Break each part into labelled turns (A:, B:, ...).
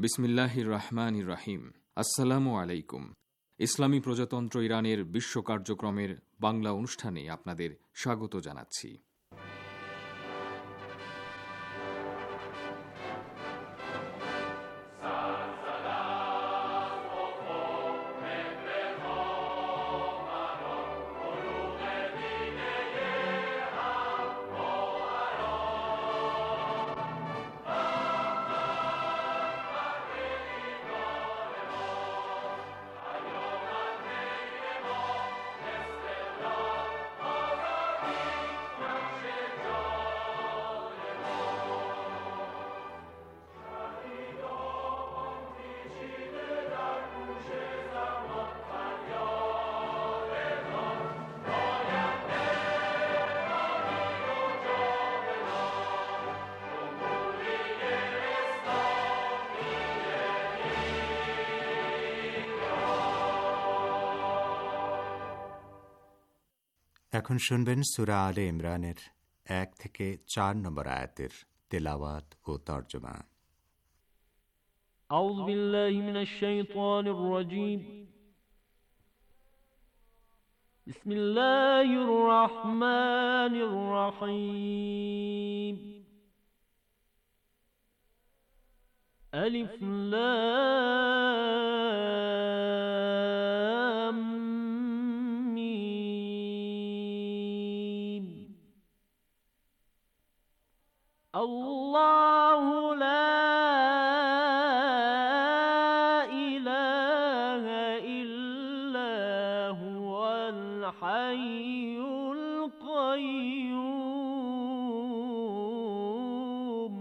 A: বিসমিল্লাহির রহমানির রহিম। আসসালামু আলাইকুম। ইসলামী প্রজাতন্ত্র ইরানের বিশ্ব কার্যক্রমের বাংলা অনুষ্ঠানে আপনাদের স্বাগত জানাচ্ছি।
B: এখন শুনবেন সূরা আলে ইমরানের 1 থেকে 4 নম্বর আয়াতের তেলাওয়াত ও তরজমা।
C: আউযু বিল্লাহি মিনাশ শাইতানির রাজীম। বিসমিল্লাহির রহমানির রহিম। আলিফ লাম আল্লাহু লা ইলাহা ইল্লা হুয়াল হাইয়ুল কাইয়্যুম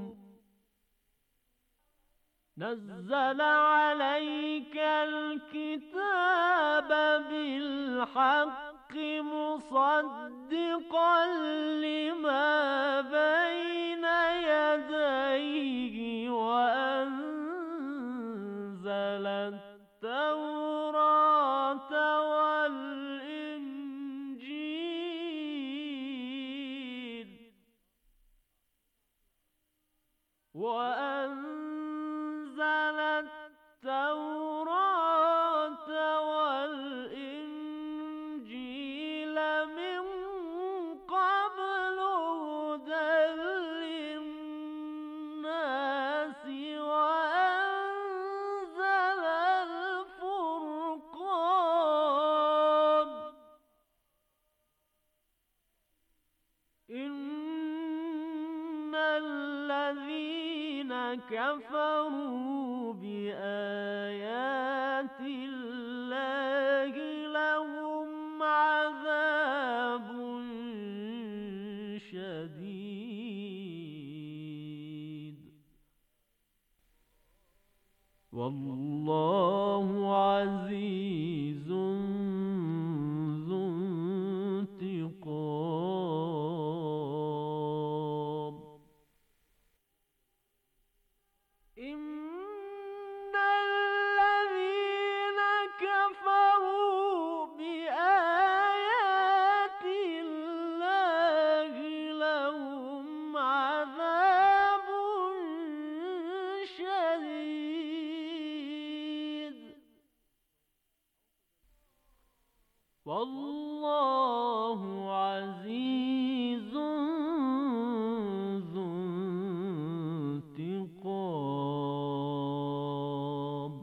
C: নাযালা আলাইকাল কিতাবা বিল হাক্কি মুসাদ্দিকাল লিমা বাইনা ইয়াদাইহি ওয়া আনজালাত তাওরাতা ওয়াল ইনজিল ওয়া আনজালাত তাওরাতা ওয়াল ইনজিল মিন ক্বাবলু হুদাল লিন্নাসি ওয়া আনজালাল ফুরকান ইন্নাল্লাযীনা কাফারু বিআয়াতিল্লাহি লাহুম আযাবুন শাদীদ ওয়াল্লাহু আযীজুন যু ইনতিকাম। ইন্নাল্লাযীনা কাফারু বিআয়াতিল্লাহি লাহুম আযাবুন শাদীদ ওয়াল্লাহু আযীজুন যু ইনতিকাম।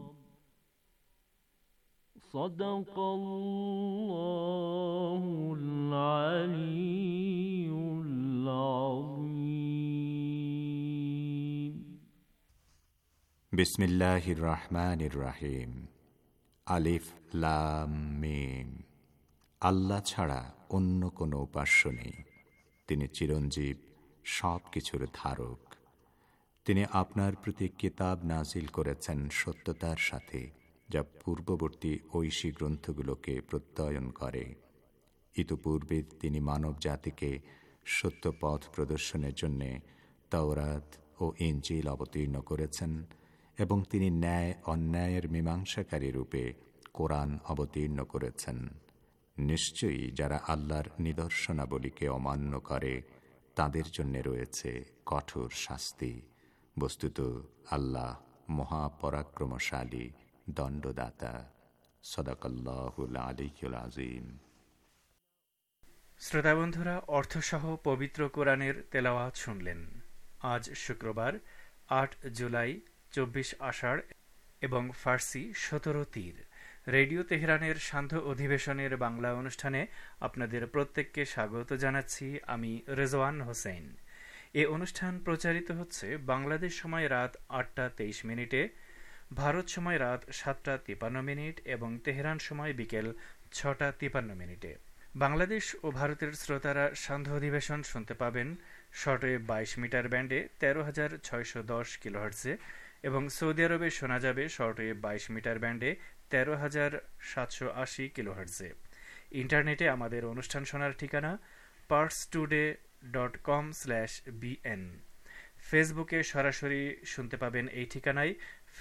C: সাদাকাল্লাহুল আলিয়্যুল আযীম।
B: বিসমিল্লাহির রহমানির রহিম। আলিফ লাম মিম। আল্লাহ ছাড়া অন্য কোনো উপাস্য নেই। তিনি চিরঞ্জীব, সব কিছুর ধারক। তিনি আপনার প্রতি কিতাব নাজিল করেছেন সত্যতার সাথে, যা পূর্ববর্তী ঐশী গ্রন্থগুলোকে প্রত্যয়ন করে। ইতপূর্বে তিনি মানব জাতিকে সত্য পথ প্রদর্শনের জন্য তাওরাত ও ইনজিল অবতীর্ণ করেছেন এবং তিনি ন্যায় অন্যায়ের মীমাংসাকারী রূপে কোরআন অবতীর্ণ করেছেন। নিশ্চয়ই যারা আল্লাহর নিদর্শনাবলীকে অমান্য করে তাদের জন্য রয়েছে কঠোর শাস্তি। বস্তুত আল্লাহ মহাপরাক্রমশালী দণ্ডদাতা। সদাকাল্লাহুল আলিয়্যুল আযীম।
D: শ্রোতাবন্ধুরা, অর্থসহ পবিত্র কোরআনের তেলাওয়াত শুনলেন। আজ শুক্রবার ৮ জুলাই, ২৪ আষাঢ় এবং ফার্সি ১৭ তীর। রেডিও তেহরানের সান্ধ্য অধিবেশনের বাংলা অনুষ্ঠানে আপনাদের প্রত্যেককে স্বাগত জানাচ্ছি। আমি রেজওয়ান হোসেন। এ অনুষ্ঠান প্রচারিত হচ্ছে বাংলাদেশ সময় রাত ৮টা ২৩ মিনিটে, ভারত সময় রাত ৭টা ৫৩ মিনিট এবং তেহরান সময় বিকেল ৬টা ৫৩ মিনিটে। বাংলাদেশ ও ভারতের শ্রোতারা সান্ধ্য অধিবেশন শুনতে পাবেন শর্টওয়েভ ২২ মিটার ব্যান্ডে ১৩,৬১০ কিলোহার্টজে এবং সৌদি আরবে শোনা যাবে শর্টওয়েভ ২২ মিটার ব্যান্ডে ১৩,৭৮০ কিলোহার্টজে। ইন্টারনেটে আমাদের অনুষ্ঠান শোনার ঠিকানা parstoday.com/bn। ফেসবুকে সরাসরি শুনতে পাবেন এই ঠিকানায়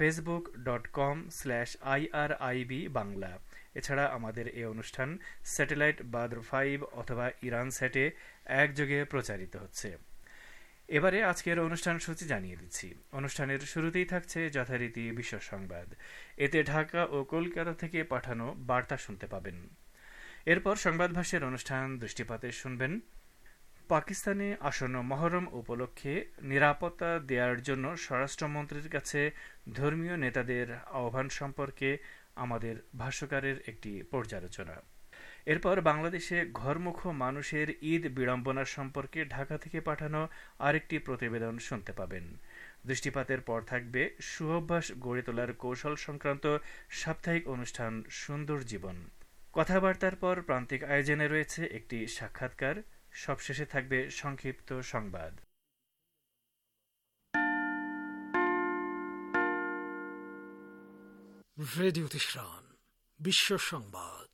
D: facebook.com/irib বাংলা। এছাড়া আমাদের এই অনুষ্ঠান স্যাটেলাইট বাদ্র ৫ অথবা ইরান স্যাটে একযোগে প্রচারিত হচ্ছে। এবারে আজকের অনুষ্ঠান সূচি জানিয়ে দিচ্ছি। অনুষ্ঠানের শুরুতেই থাকছে যথারীতি বিশ্ব সংবাদ। এতে ঢাকা ও কলকাতা থেকে পাঠানো বার্তা শুনতে পাবেন। এরপর সংবাদ ভাষ্যের অনুষ্ঠান দৃষ্টিপাতে শুনবেন পাকিস্তানে আসন্ন মহরম উপলক্ষে নিরাপত্তা দেওয়ার জন্য স্বরাষ্ট্রমন্ত্রীর কাছে ধর্মীয় নেতাদের আহ্বান সম্পর্কে আমাদের ভাষ্যকারের একটি পর্যালোচনা। এরপর বাংলাদেশে ঘরমুখ মানুষের ঈদ বিড়ম্বনা সম্পর্কে ঢাকা থেকে পাঠানো আরেকটি প্রতিবেদন শুনতে পাবেন। দৃষ্টিপাতের পর থাকবে সুঅভ্যাস গড়ে তোলার কৌশল সংক্রান্ত সাপ্তাহিক অনুষ্ঠান সুন্দর জীবন। কথাবার্তার পর প্রান্তিক আয়োজনে রয়েছে একটি সাক্ষাৎকার। সবশেষে থাকবে সংক্ষিপ্ত সংবাদ।
E: রেডিও তেহরান বিশ্ব সংবাদ।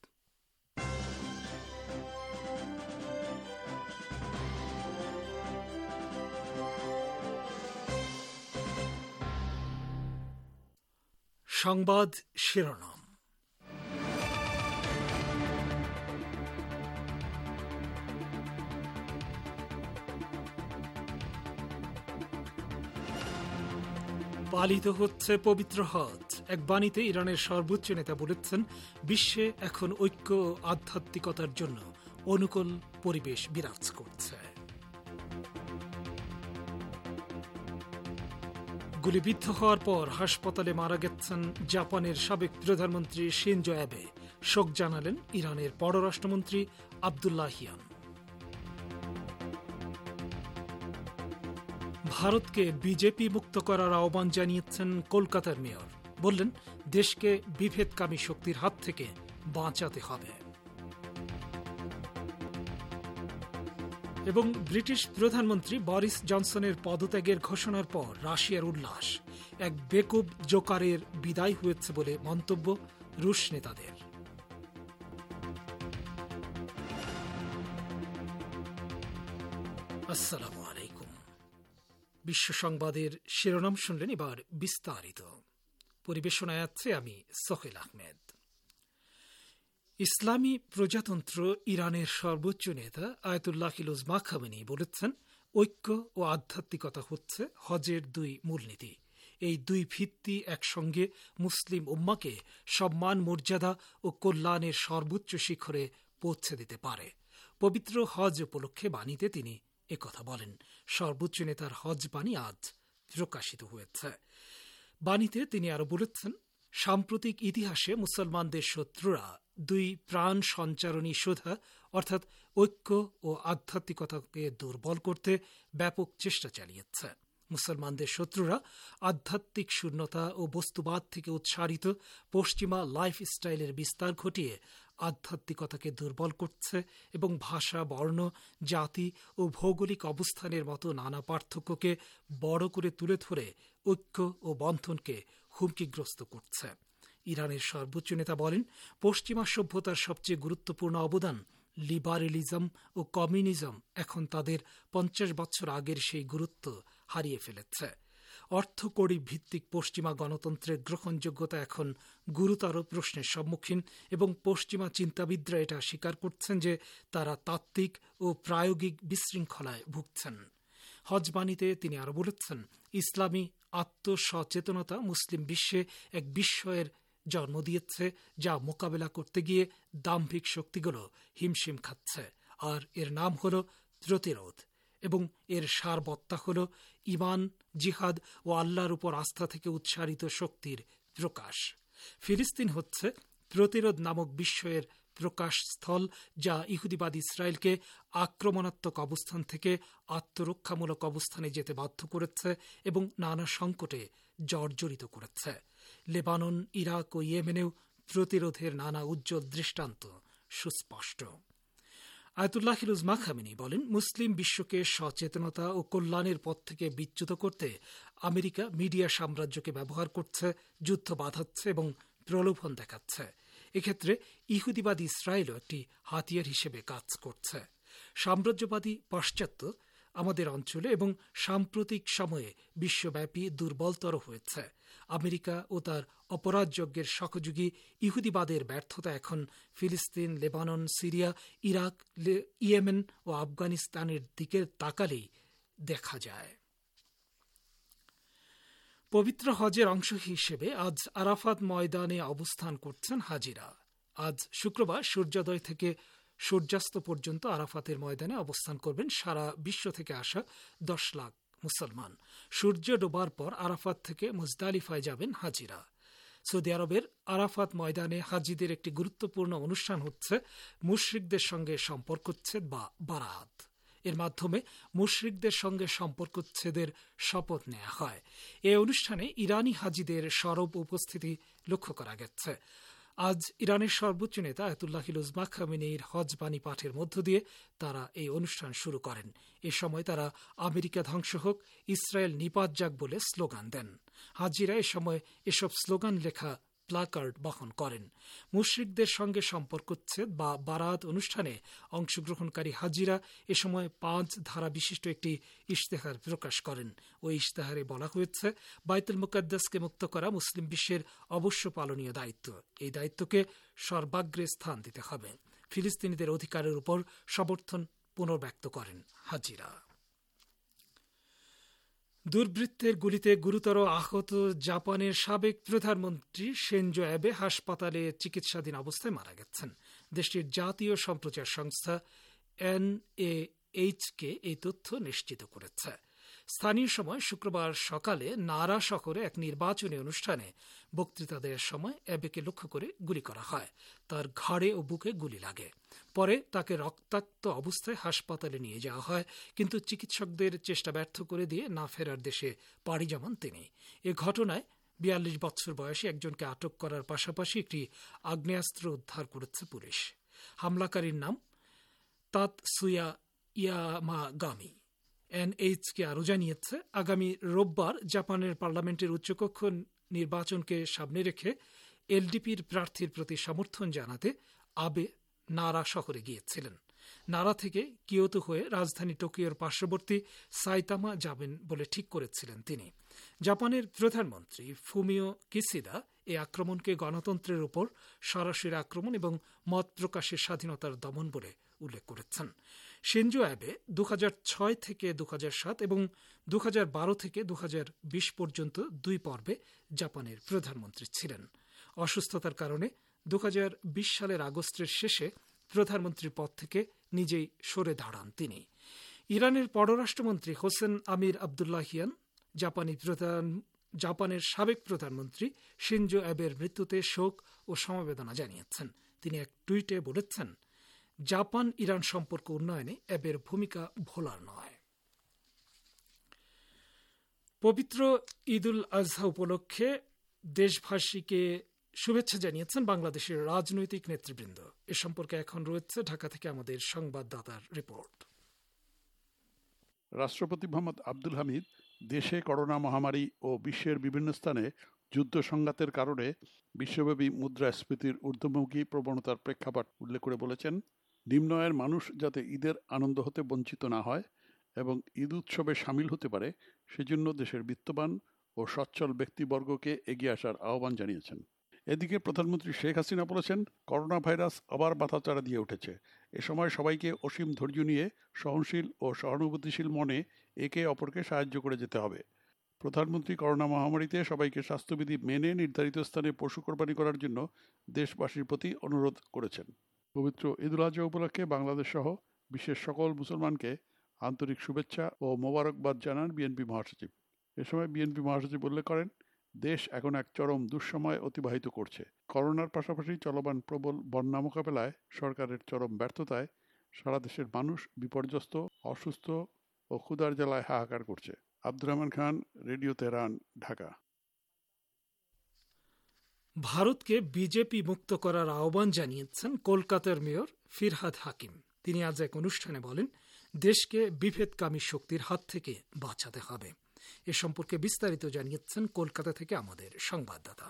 E: সংবাদ শিরোনাম। পালিত হচ্ছে পবিত্র হজ। এক বাণীতে ইরানের সর্বোচ্চ নেতা বলেছেন, বিশ্বে এখন ঐক্য ও আধ্যাত্মিকতার জন্য অনুকূল পরিবেশ বিরাজ করছে। গুলিবিদ্ধ হওয়ার পর হাসপাতালে মারা গেছেন জাপানের সাবেক প্রধানমন্ত্রী শিনজো অ্যাবে। শোক জানালেন ইরানের পররাষ্ট্রমন্ত্রী আব্দুল্লাহিয়ান। ভারতকে বিজেপি মুক্ত করার আহ্বান জানিয়েছেন কলকাতার মেয়র। বললেন, দেশকে বিভেদকামী শক্তির হাত থেকে বাঁচাতে হবে। এবং ব্রিটিশ প্রধানমন্ত্রী বরিস জনসনের পদত্যাগের ঘোষণার পর রাশিয়ার উল্লাস। এক বেকুব জোকারের বিদায় হয়েছে বলে মন্তব্য রুশ নেতাদের। আসসালামু আলাইকুম। বিশ্ব সংবাদের শিরোনাম শুনলেন, এবার বিস্তারিত। পরিবেশনায় আছে আমি সোহেল আহমেদ। ইসলামী প্রজাতন্ত্র ইরানের সর্বোচ্চ নেতা আয়াতুল্লাহিল উজমা খামেনি বলেছেন, ঐক্য ও আধ্যাত্মিকতা হচ্ছে হজের দুই মূলনীতি। এই দুই ভিত্তি একসঙ্গে মুসলিম উম্মাকে সম্মান, মর্যাদা ও কল্যাণের সর্বোচ্চ শিখরে পৌঁছে দিতে পারে। পবিত্র হজ উপলক্ষে বাণীতে তিনি একথা বলেন। সর্বোচ্চ নেতার হজ বাণী আজ প্রকাশিত হয়েছে। বাণীতে তিনি আরো বলেছেন, সাম্প্রতিক ইতিহাসে মুসলমানদের শত্রুরা দুই প্রাণ সঞ্চারণী সুধা অর্থাৎ ঐক্য ও আধ্যাত্মিকতাকে দুর্বল করতে ব্যাপক চেষ্টা চালিয়েছে। মুসলমানদের শত্রুরা আধ্যাত্মিক শূন্যতা ও বস্তুবাদ থেকে উৎসারিত পশ্চিমা লাইফস্টাইলের বিস্তার ঘটিয়ে আধ্যাত্মিকতাকে দুর্বল করছে এবং ভাষা, বর্ণ, জাতি ও ভৌগোলিক অবস্থানের মতো নানা পার্থক্যকে বড় করে তুলে ধরে ঐক্য ও বন্ধনকে হুমকিগ্রস্ত করছে। ইরানের সর্বোচ্চ নেতা বলেন, পশ্চিমা সভ্যতার সবচেয়ে গুরুত্বপূর্ণ অবদান লিবারেলিজম ও কমিউনিজম এখন তাদের ৫০ বছর আগের সেই গুরুত্ব হারিয়ে ফেলেছে। অর্থকড়ি ভিত্তিক পশ্চিমা গণতন্ত্রের গ্রহণযোগ্যতা এখন গুরুতর প্রশ্নের সম্মুখীন এবং পশ্চিমা চিন্তাবিদরা এটা স্বীকার করছেন যে তারা তাত্ত্বিক ও প্রায়োগিক বিশৃঙ্খলায় ভুগছেন। হজবাণীতে তিনি আরো বলেছেন, ইসলামী আত্মসচেতনতা মুসলিম বিশ্বে এক বিস্ময়ের জন্ম দিয়েছে, যা মোকাবেলা করতে গিয়ে দাম্ভিক শক্তিগুলো হিমশিম খাচ্ছে। আর এর নাম হল প্রতিরোধ, এবং এর সারবত্তা হল ঈমান, জিহাদ ও আল্লাহর উপর আস্থা থেকে উৎসারিত শক্তির প্রকাশ। ফিলিস্তিন হচ্ছে প্রতিরোধ নামক বিস্ময়ের প্রকাশ স্থল, যা ইহুদিবাদ ইসরায়েলকে আক্রমণাত্মক অবস্থান থেকে আত্মরক্ষামূলক অবস্থানে যেতে বাধ্য করেছে এবং নানা সংকটে জর্জরিত করেছে। লেবানন, ইরাক ও ইয়েমেনেও প্রতিরোধের নানা উজ্জ্বল দৃষ্টান্ত সুস্পষ্ট। আয়াতুল্লাহ উজমা খামেনি বলেন, মুসলিম বিশ্বকে সচেতনতা ও কল্যাণের পথ থেকে বিচ্যুত করতে আমেরিকা মিডিয়া সাম্রাজ্যকে ব্যবহার করছে, যুদ্ধ বাধাচ্ছে এবং প্রলোভন দেখাচ্ছে। এক্ষেত্রে ইহুদিবাদ ইসরায়েলও একটি হাতিয়ার হিসেবে কাজ করছে। সাম্রাজ্যবাদী পাশ্চাত্য আমাদের অঞ্চলে এবং সাম্প্রতিক সময়ে বিশ্বব্যাপী দুর্বলতর হয়েছে। আমেরিকা ও তার অপরাধযজ্ঞের সহযোগী ইহুদিবাদের ব্যর্থতা এখন ফিলিস্তিন, লেবানন, সিরিয়া, ইরাক, ইয়েমেন ও আফগানিস্তানের দিকে তাকালেই দেখা যায়। পবিত্র হজের অংশ হিসেবে আজ আরাফাত ময়দানে অবস্থান করছেন হাজিরা। আজ শুক্রবার সূর্যোদয় থেকে সূর্যাস্ত পর্যন্ত আরাফাতের ময়দানে অবস্থান করবেন সারা বিশ্ব থেকে আসা 10 লাখ মুসলমান। সূর্য ডোবার পর আরাফাত থেকে মুজদালিফায় যাবেন হাজিরা। সৌদি আরবের আরাফাত ময়দানে হাজিদের একটি গুরুত্বপূর্ণ অনুষ্ঠান হচ্ছে মুশরিকদের সঙ্গে সম্পর্কচ্ছেদ বা বারাত। এর মাধ্যমে মুশরিকদের সঙ্গে সম্পর্কচ্ছেদের শপথ নেওয়া হয়। এই অনুষ্ঠানে ইরানি হাজিদের সরব উপস্থিতি লক্ষ্য করা গেছে। আজ ইরানের সর্বোচ্চ নেতা আয়াতুল্লাহ উজমা খামেনির হজ বাণী পাঠের মধ্য দিয়ে তারা এই অনুষ্ঠান শুরু করেন। এ সময় তারা আমেরিকা ধ্বংস হোক, ইসরায়েল নিপাত যাক বলে স্লোগান দেন। হাজিরা এ সময় এসব স্লোগান লেখা প্লাকার্ড বহন করেন। মুশরিকদের সঙ্গে সম্পর্কচ্ছেদ বা বারাত অনুষ্ঠানে অংশগ্রহণকারী হাজিরা এ সময় 5 ধারা বিশিষ্ট একটি ইশতেহার প্রকাশ করেন। ওই ইশতেহারে বলা হয়েছে, বাইতুল মুকাদ্দাসকে মুক্ত করা মুসলিম বিশ্বের অবশ্য পালনীয় দায়িত্ব। এই দায়িত্বকে সর্বাগ্রে স্থান দিতে হবে। ফিলিস্তিনিদের অধিকারের উপর সমর্থন পুনর্ব্যক্ত করেন হাজিরা। দুর্বৃত্তের গুলিতে গুরুতর আহত জাপানের সাবেক প্রধানমন্ত্রী শিনজো অ্যাবে হাসপাতালে চিকিৎসাধীন অবস্থায় মারা গেছেন। দেশটির জাতীয় সম্প্রচার সংস্থা এনএইচকে এই তথ্য নিশ্চিত করেছে। স্থানীয় সময় শুক্রবার সকালে নারা শহরে এক নির্বাচনী অনুষ্ঠানে বক্তৃতা দেওয়ার সময় অ্যাবেকে লক্ষ্য করে গুলি করা হয়। তার ঘাড়ে ও বুকে গুলি লাগে। পরে তাকে রক্তাক্ত অবস্থায় হাসপাতালে নিয়ে যাওয়া হয়, কিন্তু চিকিৎসকদের চেষ্টা ব্যর্থ করে দিয়ে না ফেরার দেশে পাড়ি জমান তিনি। এ ঘটনায় 42 বছর বয়সী একজনকে আটক করার পাশাপাশি একটি আগ্নেয়াস্ত্র উদ্ধার করেছে পুলিশ। হামলাকারীর নাম তাতসুয়া ইয়ামাগামি। এনএইচকে আরও জানিয়েছে, আগামী রোববার জাপানের পার্লামেন্টের উচ্চকক্ষ নির্বাচনকে সামনে রেখে এলডিপির প্রার্থীর প্রতি সমর্থন জানাতে আবে নারা শহরে গিয়েছিলেন। নারা থেকে কিয়োতো হয়ে রাজধানী টোকিওর পার্শ্ববর্তী সাইতামা যাবেন বলে ঠিক করেছিলেন তিনি। জাপানের প্রধানমন্ত্রী ফুমিও কিসিদা এই আক্রমণকে গণতন্ত্রের উপর সরাসরি আক্রমণ এবং মত প্রকাশের স্বাধীনতার দমন বলে উল্লেখ করেছেন। শিনজো অ্যাবে 2006 থেকে 2007 এবং 2012 থেকে 2020 পর্যন্ত 2 পর্বে জাপানের প্রধানমন্ত্রী ছিলেন। অসুস্থতার কারণে 2020 সালের আগস্টের শেষে প্রধানমন্ত্রীর পদ থেকে নিজেই সরে দাঁড়ান তিনি। ইরানের পররাষ্ট্রমন্ত্রী হোসেন আমির আবদুল্লাহিয়ান জাপানের সাবেক প্রধানমন্ত্রী শিনজো অ্যাবের মৃত্যুতে শোক ও সমবেদনা জানিয়েছেন। তিনি এক টুইটে বলেছেন, জাপান ইরান সম্পর্ক উন্নয়নে অ্যাবের ভূমিকা ভোলার নয়। পবিত্র ঈদুল আজহা উপলক্ষে দেশবাসীকে শুভেচ্ছা জানিয়েছেন বাংলাদেশের রাজনৈতিক নেতৃবৃন্দ। এ সম্পর্কে এখন রয়েছে ঢাকা থেকে আমাদের সংবাদদাতার রিপোর্ট।
F: রাষ্ট্রপতি মোহাম্মদ আব্দুল হামিদ দেশে করোনা মহামারী ও বিশ্বের বিভিন্ন স্থানে যুদ্ধ সংঘাতের কারণে বিশ্বব্যাপী মুদ্রাস্ফীতির ঊর্ধ্বমুখী প্রবণতার প্রেক্ষাপট উল্লেখ করে বলেছেন, নিম্ন আয়ের মানুষ যাতে ঈদের আনন্দ হতে বঞ্চিত না হয় এবং ঈদ উৎসবে সামিল হতে পারে, সেজন্য দেশের বিত্তবান ও সচ্ছল ব্যক্তিবর্গকে এগিয়ে আসার আহ্বান জানিয়েছেন। এদিকে প্রধানমন্ত্রী শেখ হাসিনা বলেছেন, করোনা ভাইরাস আবার মাথাচাড়া দিয়ে উঠেছে। এ সময় সবাইকে অসীম ধৈর্য নিয়ে সহনশীল ও সহানুভূতিশীল মনে একে অপরকে সাহায্য করে যেতে হবে। প্রধানমন্ত্রী করোনা মহামারীতে সবাইকে স্বাস্থ্যবিধি মেনে নির্ধারিত স্থানে পশু কোরবানি করার জন্য দেশবাসীর প্রতি অনুরোধ করেছেন। পবিত্র ঈদুল আজহা উপলক্ষে বাংলাদেশ সহ বিশ্বের সকল মুসলমানকে আন্তরিক শুভেচ্ছা ও মোবারকবাদ জানান বিএনপি মহাসচিব। এ সময় বিএনপি মহাসচিব উল্লেখ করেন, দেশ এখন এক চরম দুঃসময় অতিবাহিত করছে। করোনার পাশাপাশি চলমান প্রবল বন্যা মোকাবেলায় সরকারের চরম ব্যর্থতায় সারা দেশের মানুষ বিপর্যস্ত, অসুস্থ ও ক্ষুধার জ্বালায় হাহাকার করছে। Abdur Rahman Khan, radio Tehran, Dhaka.
E: ভারতকে বিজেপি মুক্ত করার আহ্বান জানিয়েছেন কলকাতার মেয়র ফিরহাদ হাকিম। তিনি আজ এক অনুষ্ঠানে বলেন, দেশকে বিভেদকামী শক্তির হাত থেকে বাঁচাতে হবে। এ সম্পর্কে বিস্তারিত জানিয়েছেন কলকাতা থেকে আমাদের সংবাদদাতা।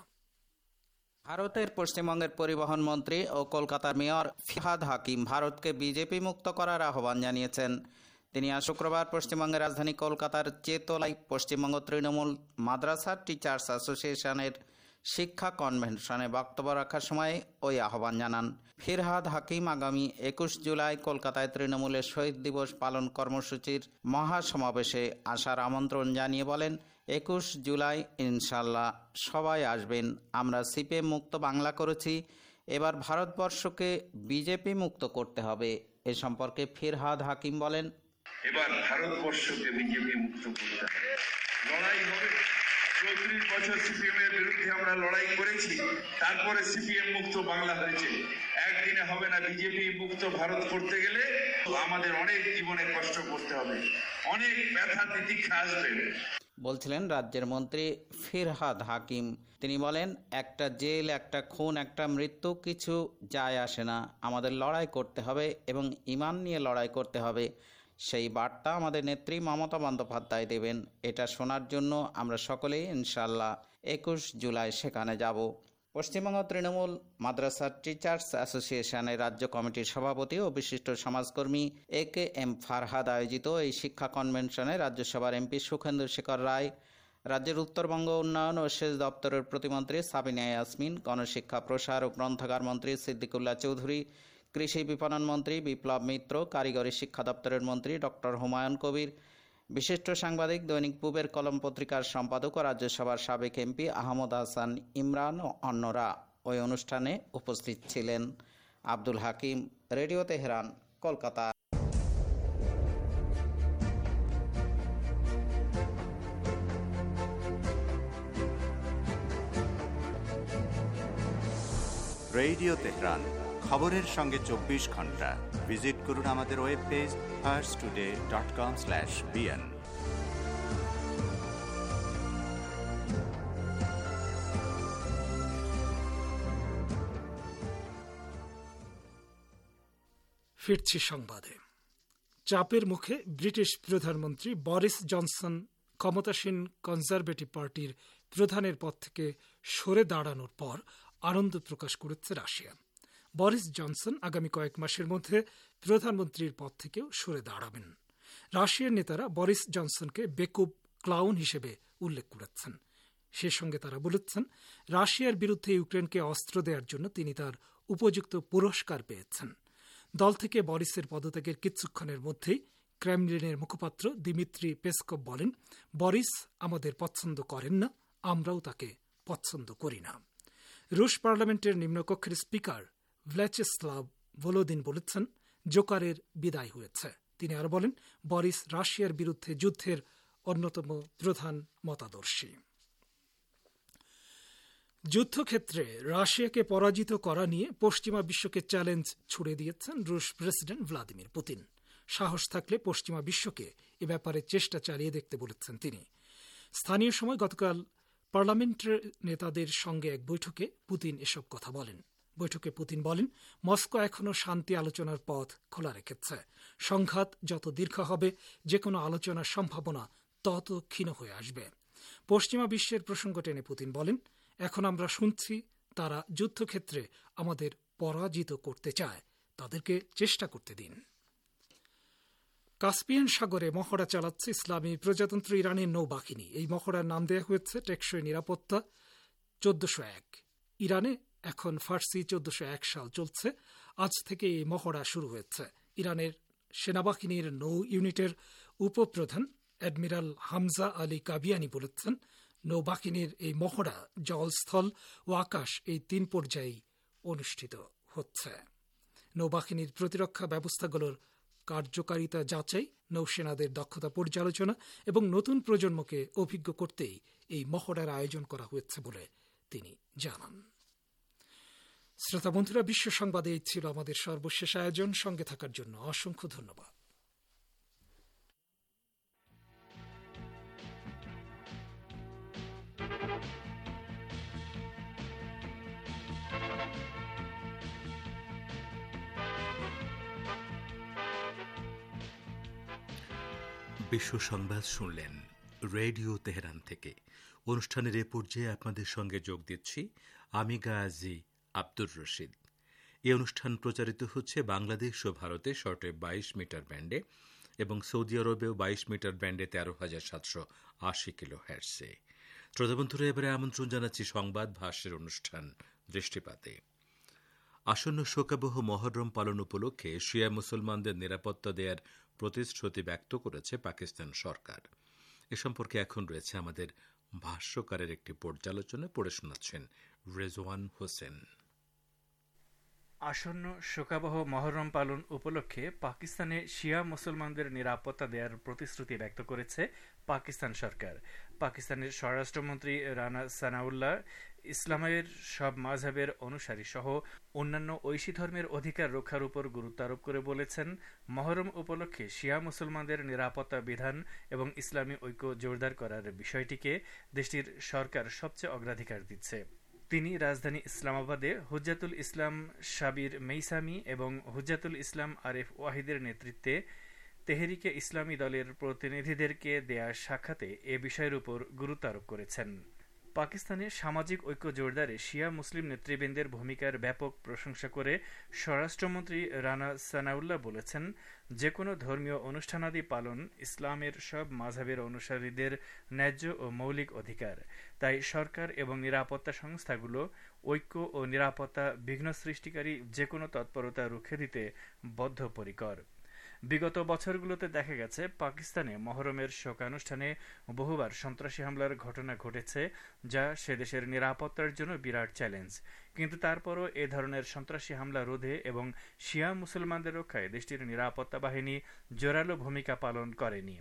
G: ভারতের পশ্চিমবঙ্গের পরিবহন মন্ত্রী ও কলকাতার মেয়র ফিরহাদ হাকিম ভারতকে বিজেপি মুক্ত করার আহ্বান জানিয়েছেন। তিনি আজ শুক্রবার পশ্চিমবঙ্গের রাজধানী কলকাতার চেতলায় পশ্চিমবঙ্গ তৃণমূল মাদ্রাসা টিচার্স অ্যাসোসিয়েশনের শিক্ষা কনভেনশনে বক্তব্য রাখার সময় ওই আহ্বান জানান। ফিরহাদ হাকিম আগামী 21 জুলাই কলকাতায় তৃণমূলের শহীদ দিবস পালন কর্মসূচির মহাসমাবেশে আসার আমন্ত্রণ জানিয়ে বলেন, 21 জুলাই ইনশাল্লাহ সবাই আসবেন। আমরা সিপিএম মুক্ত বাংলা করেছি, এবার ভারতবর্ষকে বিজেপি মুক্ত করতে হবে। এ সম্পর্কে ফিরহাদ হাকিম বলেন,
H: এবার ভারতবর্ষকে বিজেপি মুক্ত করতে হবে, লড়াই হবে। 34 বছর সিপিএম এর বিরুদ্ধে আমরা লড়াই করেছি, তারপরে সিপিএম মুক্ত বাংলা হয়েছে। একদিনে হবে না। বিজেপি মুক্ত ভারত করতে গেলে আমাদের অনেক জীবনে কষ্ট করতে হবে, অনেক ব্যথা তিতিক্ষা আসবে।
G: বলছিলেন রাজ্যের মন্ত্রী ফিরহাদ হাকিম। তিনি বলেন, একটা জেল, একটা খুন, একটা মৃত্যু কিছু যায় আসে না। আমাদের লড়াই করতে হবে এবং ঈমান নিয়ে লড়াই করতে হবে। সেই বার্তা আমাদের নেত্রী মমতা বন্দ্যোপাধ্যায় দেবেন। এটা শোনার জন্য আমরা সকলেই ইনশাল্লাহ 21 জুলাই সেখানে যাব। পশ্চিমবঙ্গ তৃণমূল মাদ্রাসা টিচার্স অ্যাসোসিয়েশনের রাজ্য কমিটির সভাপতি ও বিশিষ্ট সমাজকর্মী AKM ফারহাদ আয়োজিত এই শিক্ষা কনভেনশনে রাজ্যসভার এমপি সুখেন্দু শেখর রায়, রাজ্যের উত্তরবঙ্গ উন্নয়ন ও সেচ দপ্তরের প্রতিমন্ত্রী সাবিনা ইয়াসমিন, গণশিক্ষা প্রসার ও গ্রন্থাগার মন্ত্রী সিদ্দিকুল্লাহ চৌধুরী, কৃষি বিপণন মন্ত্রী বিপ্লব মিত্র, কারিগরি শিক্ষা দপ্তরের মন্ত্রী ডক্টর হুমায়ুন কবির, বিশিষ্ট সাংবাদিক, দৈনিক পূবের কলম পত্রিকার সম্পাদক ও রাজ্যসভার সাবেক এমপি আহমদ হাসান ইমরান ও অন্যরা ওই অনুষ্ঠানে উপস্থিত ছিলেন। Abdul Hakim, radio Tehran, Kolkata.
B: Radio Tehran, খবরের সঙ্গে 24 ঘন্টা। ভিজিট করুন আমাদের ওয়েব পেজ farstoday.com/bn।
E: ফিরছি সংবাদে। চাপের মুখে ব্রিটিশ প্রধানমন্ত্রী বরিস জনসন ক্ষমতাসীন কনজারভেটিভ পার্টির প্রধানের পদ থেকে সরে দাঁড়ানোর পর আনন্দ প্রকাশ করেছে রাশিয়া। বরিস জনসন আগামী কয়েক মাসের মধ্যে প্রধানমন্ত্রীর পদ থেকেও সরে দাঁড়াবেন। রাশিয়ার নেতারা বরিস জনসনকে বেকুব ক্লাউন হিসেবে উল্লেখ করেছেন। সে সঙ্গে তারা বলেছেন, রাশিয়ার বিরুদ্ধে ইউক্রেনকে অস্ত্র দেওয়ার জন্য তিনি তার উপযুক্ত পুরস্কার পেয়েছেন। দল থেকে বরিসের পদত্যাগের কিছুক্ষণের মধ্যেই ক্রেমলিনের মুখপাত্র দিমিত্রি পেসকভ বলেন, বরিস আমাদের পছন্দ করেন না, আমরাও তাকে পছন্দ করি না। রুশ পার্লামেন্টের নিম্নকক্ষের স্পিকার ভ্লাচেস্লাভ ভলোদিন বলেছেন, জোকারের বিদায় হয়েছে। তিনি আরো বলেন, বরিস রাশিয়ার বিরুদ্ধে যুদ্ধের অন্যতম প্রধান মতাদর্শী। যুদ্ধক্ষেত্রে রাশিয়াকে পরাজিত করা নিয়ে পশ্চিমা বিশ্বকে চ্যালেঞ্জ ছুড়ে দিয়েছেন রুশ প্রেসিডেন্ট ভ্লাদিমির পুতিন। সাহস থাকলে পশ্চিমা বিশ্বকে এ ব্যাপারে চেষ্টা চালিয়ে দেখতে বলেছেন তিনি। স্থানীয় সময় গতকাল পার্লামেন্টের নেতাদের সঙ্গে এক বৈঠকে পুতিন এসব কথা বলেন। বৈঠকে পুতিন বলেন, মস্কো এখনও শান্তি আলোচনার পথ খোলা রেখেছে। সংঘাত যত দীর্ঘ হবে, যে কোনো আলোচনার সম্ভাবনা তত ক্ষীণ হয়ে আসবে। পশ্চিমা বিশ্বের প্রসঙ্গ টেনে পুতিন বলেন, এখন আমরা শুনছি তারা যুদ্ধক্ষেত্রে আমাদের পরাজিত করতে চায়, তাদেরকে চেষ্টা করতে দিন। কাস্পিয়ান সাগরে মহড়া চালাচ্ছে ইসলামী প্রজাতন্ত্র ইরানের নৌবাহিনী। এই মহড়ার নাম দেওয়া হয়েছে টেকসই নিরাপত্তা 1401। ইরানে এখন ফার্সি 1401 সাল চলছে। আজ থেকে এই মহড়া শুরু হয়েছে। ইরানের সেনাবাহিনীর নৌ ইউনিটের উপপ্রধান অ্যাডমিরাল হামজা আলী কাবিয়ানি বলেছেন, নৌবাহিনীর এই মহড়া জল, স্থল ও আকাশ এই 3 পর্যায়েই অনুষ্ঠিত হচ্ছে। নৌবাহিনীর প্রতিরক্ষা ব্যবস্থাগুলোর কার্যকারিতা যাচাই, নৌসেনাদের দক্ষতা পর্যালোচনা এবং নতুন প্রজন্মকে অভিজ্ঞ করতেই এই মহড়ার আয়োজন করা হয়েছে বলে তিনি জানান। শ্রোতা বন্ধুরা, বিশ্ব সংবাদে এই ছিল আমাদের সর্বশেষ আয়োজন। সঙ্গে থাকার জন্য অসংখ্য ধন্যবাদ।
I: বিশ্ব সংবাদ শুনলেন রেডিও তেহরান থেকে। অনুষ্ঠানের এ পর্যায়ে আপনাদের সঙ্গে যোগ দিচ্ছি আমি গাজী আব্দুর রশিদ। এই অনুষ্ঠান প্রচারিত হচ্ছে বাংলাদেশ ও ভারতে শর্টে 22 মিটার ব্যান্ডে এবং সৌদি আরবেও 22 মিটার ব্যান্ডে 13,780 কিলোহার্টজে। শ্রোতাবন্ধুরা, এবারে আমন্ত্রণ জানাচ্ছি সংবাদ ভাষ্যের অনুষ্ঠান দৃষ্টিপাতে। আসন্ন শোকাবহ মহররম পালন উপলক্ষে শিয়া মুসলমানদের নিরাপত্তা দেওয়ার প্রতিশ্রুতি ব্যক্ত করেছে পাকিস্তান সরকার। এ সম্পর্কে এখন রয়েছে আমাদের ভাষ্যকারের একটি পর্যালোচনা, পড়ে শোনাচ্ছেন রেজওয়ান হোসেন।
D: আসন্ন শোকাবহ মহররম পালন উপলক্ষে পাকিস্তানে শিয়া মুসলমানদের নিরাপত্তা দেওয়ার প্রতিশ্রুতি ব্যক্ত করেছে পাকিস্তান সরকার। পাকিস্তানের স্বরাষ্ট্রমন্ত্রী রানা সানাউল্লাহ ইসলামের সব মাযহাবের অনুসারী সহ অন্যান্য ঐশী ধর্মের অধিকার রক্ষার উপর গুরুত্ব আরোপ করে বলেছেন, মহরম উপলক্ষে শিয়া মুসলমানদের নিরাপত্তা বিধান এবং ইসলামী ঐক্য জোরদার করার বিষয়টিকে দেশটির সরকার সবচেয়ে অগ্রাধিকার দিচ্ছে। তিনি রাজধানী ইসলামাবাদে হুজ্জাতুল ইসলাম সাবির মেইসামি এবং হুজ্জাতুল ইসলাম আরেফ ওয়াহিদের নেতৃত্বে তেহরিকে ইসলামী দলের প্রতিনিধিদেরকে দেয়া সাক্ষাতে এ বিষয়ের উপর গুরুত্ব আরোপ করেছেন। পাকিস্তানের সামাজিক ঐক্য জোরদারে শিয়া মুসলিম নেতৃবৃন্দের ভূমিকার ব্যাপক প্রশংসা করে স্বরাষ্ট্রমন্ত্রী রানা সানাউল্লাহ বলেছেন, যে কোনো ধর্মীয় অনুষ্ঠানাদি পালন ইসলামের সব মাযহাবের অনুসারীদের ন্যায্য ও মৌলিক অধিকার। তাই সরকার এবং নিরাপত্তা সংস্থাগুলো ঐক্য ও নিরাপত্তা বিঘ্ন সৃষ্টিকারী যে কোনো তৎপরতা রুখে দিতে বদ্ধপরিকর। বিগত বছরগুলোতে দেখা গেছে পাকিস্তানে মহরমের শোকানুষ্ঠানে বহুবার সন্ত্রাসী হামলার ঘটনা ঘটেছে, যা সে দেশের নিরাপত্তার জন্য বিরাট চ্যালেঞ্জ। কিন্তু তারপরও এ ধরনের সন্ত্রাসী হামলা রোধে এবং শিয়া মুসলমানদের রক্ষায় দেশটির নিরাপত্তা বাহিনী জোরালো ভূমিকা পালন করেনি।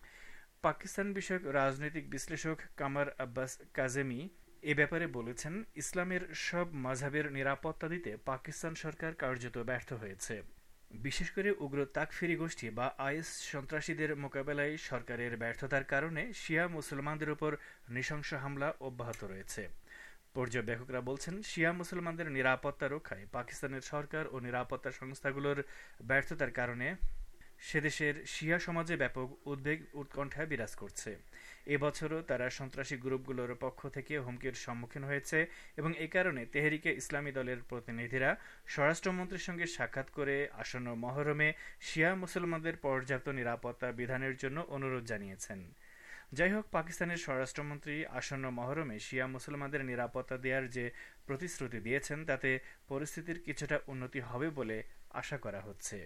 D: পাকিস্তান বিষয়ক রাজনৈতিক বিশ্লেষক কামার আব্বাস কাজেমি এ ব্যাপারে বলেছেন, ইসলামের সব মাযহাবের নিরাপত্তা দিতে পাকিস্তান সরকার কার্যত ব্যর্থ হয়েছে। বিশেষ করে উগ্র তাকফিরি গোষ্ঠী বা আইএস সন্ত্রাসীদের মোকাবেলায় সরকারের ব্যর্থতার কারণে শিয়া মুসলমানদের উপর নৃশংস হামলা অব্যাহত রয়েছে। পর্যবেক্ষকরা বলছেন, শিয়া মুসলমানদের নিরাপত্তা রক্ষায় পাকিস্তানের সরকার ও নিরাপত্তা সংস্থাগুলোর ব্যর্থতার কারণে সেদেশের শিয়া সমাজে ব্যাপক উদ্বেগ উৎকণ্ঠা বিরাজ করছে। এবছরও তারা সন্ত্রাসী গ্রুপগুলোর পক্ষ থেকে হুমকির সম্মুখীন হয়েছে এবং এ কারণে তেহরিকে ইসলামী দলের প্রতিনিধিরা স্বরাষ্ট্রমন্ত্রীর সঙ্গে সাক্ষাৎ করে আসন্ন মহরমে শিয়া মুসলমানদের পর্যাপ্ত নিরাপত্তা বিধানের জন্য অনুরোধ জানিয়েছেন। যাই হোক, পাকিস্তানের স্বরাষ্ট্রমন্ত্রী আসন্ন মহরমে শিয়া মুসলমানদের নিরাপত্তা দেওয়ার যে প্রতিশ্রুতি দিয়েছেন তাতে পরিস্থিতির কিছুটা উন্নতি হবে বলে আশা করা হচ্ছে।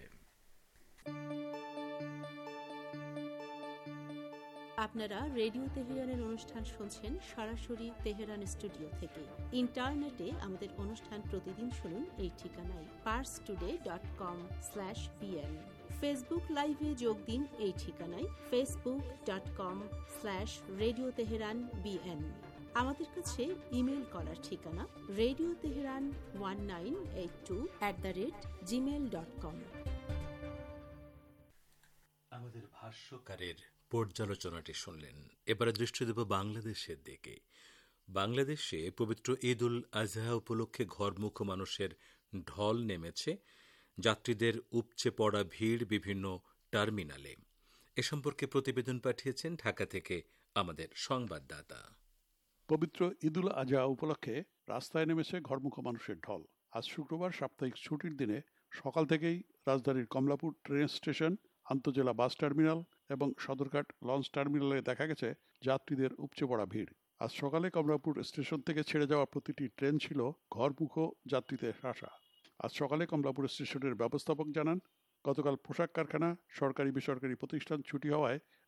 J: আপনারা রেডিও তেহরানের অনুষ্ঠান শুনছেন সরাসরি তেহরান স্টুডিও থেকে। ইন্টারনেটে আমাদের অনুষ্ঠান প্রতিদিন শুনুন এই ঠিকানায় parstoday.com/bn। ফেসবুক লাইভে যোগ দিন এই ঠিকানায় facebook.com/radio teheran bn। আমাদের কাছে ইমেল করার ঠিকানা radioteheran1982@gmail.com।
I: আমাদের ভাষ্যকারের পর্যালোচনাটি শুনলেন। এবারে দৃষ্টি দেব বাংলাদেশের দিকে। বাংলাদেশে পবিত্র ঈদ উল আজহা উপলক্ষে ঘরমুখ মানুষের ঢল নেমেছে, যাত্রীদের উপচে পড়া ভিড় বিভিন্ন টার্মিনালে। এ সম্পর্কে প্রতিবেদন পাঠিয়েছেন ঢাকা থেকে আমাদের সংবাদদাতা।
F: পবিত্র ঈদ উল আজহা উপলক্ষে রাস্তায় নেমেছে ঘরমুখ মানুষের ঢল। আজ শুক্রবার সাপ্তাহিক ছুটির দিনে সকাল থেকেই রাজধানীর কমলাপুর ট্রেন স্টেশন, আন্তজেলা বাস টার্মিনাল এবং সদরঘাট লঞ্চ টার্মিনালে দেখা গেছে যাত্রীদের উপচে পড়া ভিড়। আজ সকালে কমলাপুর স্টেশন থেকে ছেড়ে যাওয়া প্রতিটি ট্রেন ছিল ঘরমুখ যাত্রীদের শাসা। আজ সকালে কমলাপুর স্টেশনের ব্যবস্থাপক জানান, গতকাল পোশাক কারখানা, সরকারি বেসরকারি প্রতিষ্ঠান ছুটি হওয়ায়